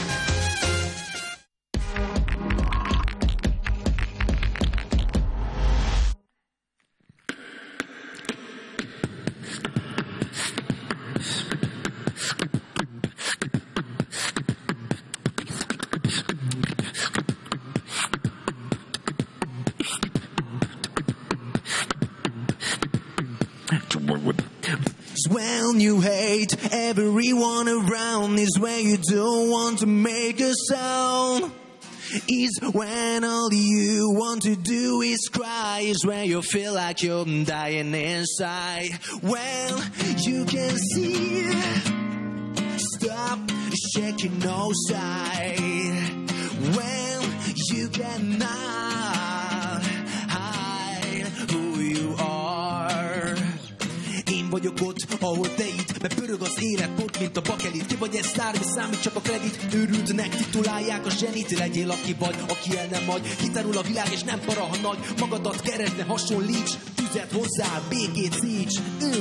When you hate everyone around is when you don't want to make a sound. Is when all you want to do is cry. Is when you feel like you're dying inside. When you can see, stop shaking no side. When you cannot hide who you are. Én vagyok ott, ahol te itt, mert pörög az élet pont, mint a bakelit. Ki vagy egy sztár, mi számít csak a kredit. Őrültnek titulálják a zsenit. Legyél aki vagy, aki el nem hagy. Kitárul a világ és nem para, ha nagy. Magadat keresd, ne hasonlíts. Tüzet hozzá, békét szíts.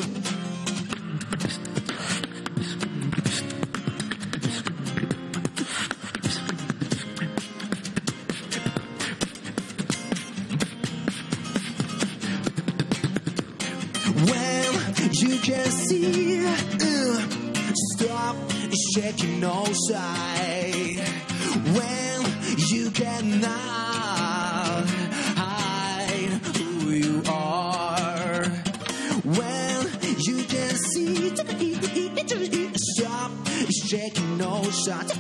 You can see, stop shaking no side. When you cannot hide who you are. When you can see, stop shaking no side.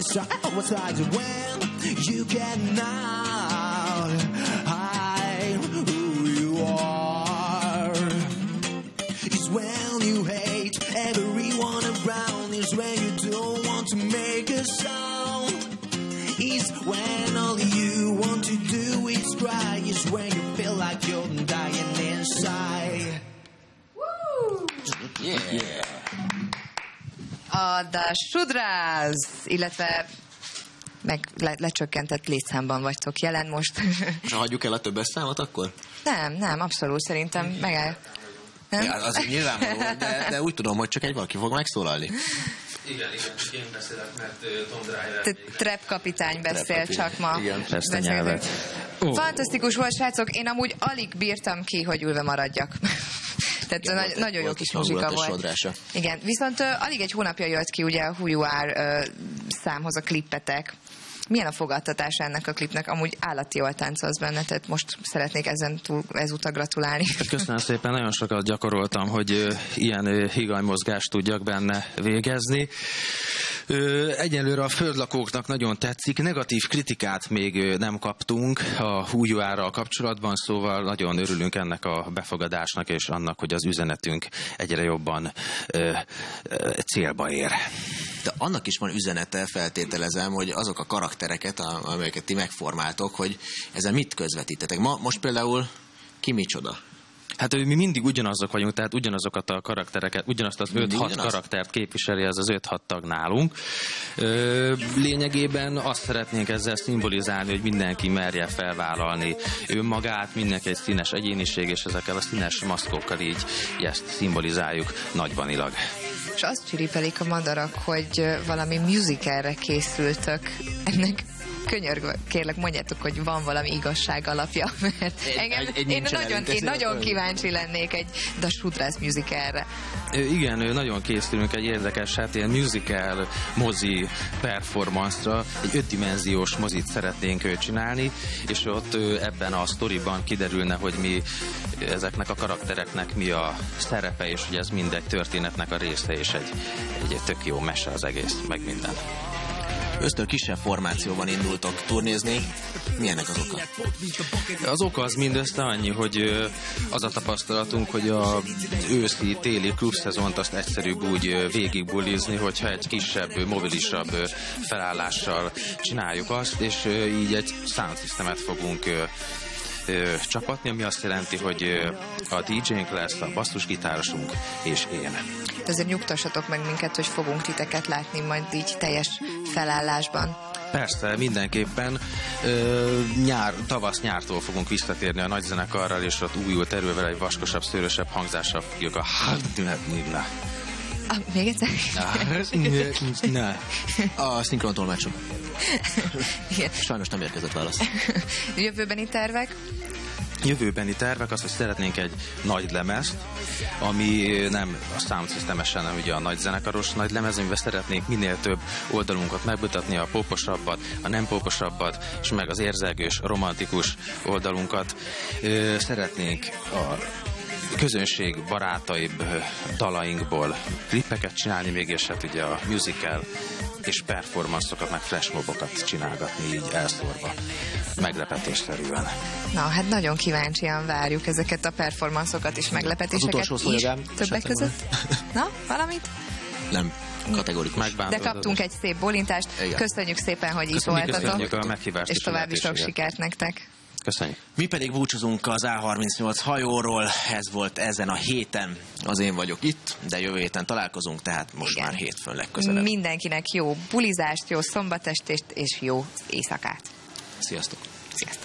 When you cannot hide who you are. When you hate everyone around is when you don't want to make a sound. Is when all you want to do is cry. Is when you feel like you're dying inside. Woo! Yeah. A The Shudras, illetve meg lecsökkentett létszámban vagytok jelen most. És hagyjuk el a többes számot akkor? Nem, abszolút szerintem megáll. Ja, az nyilvánvaló, de úgy tudom, hogy csak egy valaki fog megszólalni. Igen, én beszélek, mert Tom Driver... Trap kapitány beszél csak ma. Igen, ezt a nyelvet. Fantasztikus volt, srácok, én amúgy alig bírtam ki, hogy ülve maradjak. Tehát igen, nagyon jó kis muzsika volt. Sodrása. Igen, viszont alig egy hónapja jött ki ugye a Who You Are számhoz a klippetek. Milyen a fogadtatása ennek a klipnek? Amúgy állati jól táncolsz benne, tehát most szeretnék ezúttal gratulálni. Köszönöm szépen, nagyon sokat gyakoroltam, hogy ilyen higany-mozgást tudjak benne végezni. Egyelőre a földlakóknak nagyon tetszik, negatív kritikát még nem kaptunk a Who You Are-ral kapcsolatban, szóval nagyon örülünk ennek a befogadásnak és annak, hogy az üzenetünk egyre jobban célba ér. De annak is van üzenete, feltételezem, hogy azok a karaktereket, amelyeket ti megformáltok, hogy ezzel mit közvetítetek. Most például ki micsoda? Hát mi mindig ugyanazok vagyunk, tehát ugyanazokat a karaktereket, ugyanazt az 5-6 karaktert képviseli az 5-6 tag nálunk. Lényegében azt szeretnénk ezzel szimbolizálni, hogy mindenki merje felvállalni önmagát, mindenki egy színes egyéniség, és ezekkel a színes maszkokkal így ezt szimbolizáljuk nagybanilag. És azt csiripelik a madarak, hogy valami musicalre készültök. Ennek könyörgve, kérlek, mondjátok, hogy van valami igazság alapja, mert én nagyon kíváncsi lennék egy The Shudras musicalre. Igen, nagyon készülünk egy érdekes, hát ilyen musical mozi performance-ra, egy 5-dimenziós mozit szeretnénk csinálni, és ott ebben a sztoriban kiderülne, hogy mi ezeknek a karaktereknek mi a szerepe, és hogy ez mindegy történetnek a része, és egy tök jó mese az egész, meg minden. Ösztön kisebb formációban indultok turnézni. Milyennek az oka? Az oka az mindössze annyi, hogy az a tapasztalatunk, hogy a őszi, téli klubszezont azt egyszerűbb úgy végigbulizni, hogyha egy kisebb, mobilisabb felállással csináljuk azt, és így egy sound systemet fogunk csapatni, ami azt jelenti, hogy a DJ-nk lesz, a basszusgitárosunk és én. Azért nyugtassatok meg minket, hogy fogunk titeket látni majd így teljes felállásban. Persze, mindenképpen. Tavasz-nyártól fogunk visszatérni a nagyzenekarral, és ott újult erővel egy vaskosabb, szőrösebb hangzással fogjuk a Hardnigla. Még egyszer? A szinkrontolmácsok. Sajnos nem érkezett válasz. Jövőbeni tervek? Jövőbeni tervek az, hogy szeretnénk egy nagy lemezt, ami nem a sound systemesen, hanem ugye a nagy zenekaros nagy lemez, amivel szeretnénk minél több oldalunkat megmutatni, a póposabbat, a nem póposabbat, és meg az érzelgős, romantikus oldalunkat. Szeretnénk a közönség barátaibb dalainkból klippeket csinálni, mégis hát ugye a musical és performance-okat, meg flashmobokat csinálgatni így elszórva, meglepetésszerűen. Na, hát nagyon kíváncsian várjuk ezeket a performance-okat és meglepetéseket az utolsó is többek között. Na, valamit? Nem. Kategorikus. De kaptunk egy szép bólintást. Igen. Köszönjük szépen, hogy itt voltatok. A meghívást és további sok sikert nektek. Köszönjük. Mi pedig búcsúzunk az A38 hajóról. Ez volt ezen a héten. Az Én vagyok itt, de jövő héten találkozunk, tehát most igen. Már hétfőn legközelebb. Mindenkinek jó bulizást, jó szombatestést és jó éjszakát. Sziasztok. Sziasztok.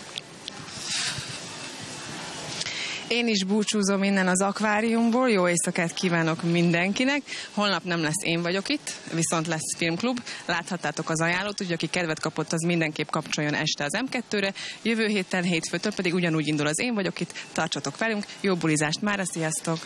Én is búcsúzom innen az akváriumból, jó éjszakát kívánok mindenkinek. Holnap nem lesz Én vagyok itt, viszont lesz filmklub. Láthattátok az ajánlót, úgyhogy aki kedvet kapott, az mindenképp kapcsoljon este az M2-re. Jövő héten, hétfőtől pedig ugyanúgy indul az Én vagyok itt. Tartsatok velünk, jó bulizást mára, sziasztok!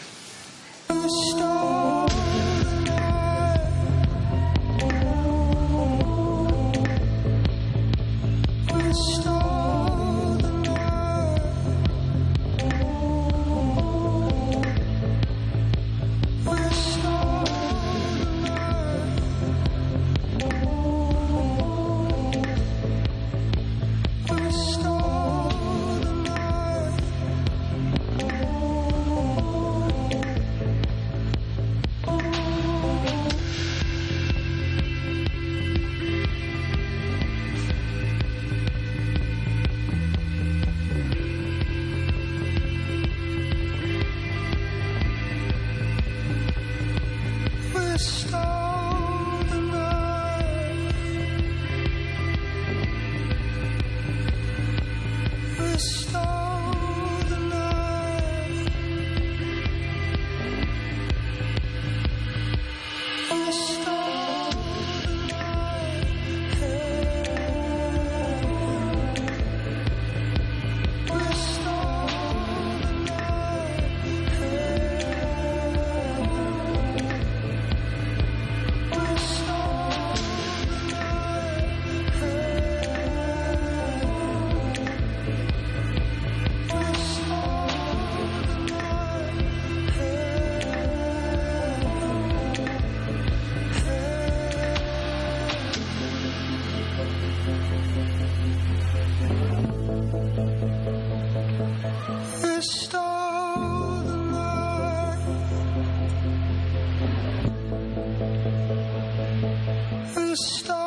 Stop.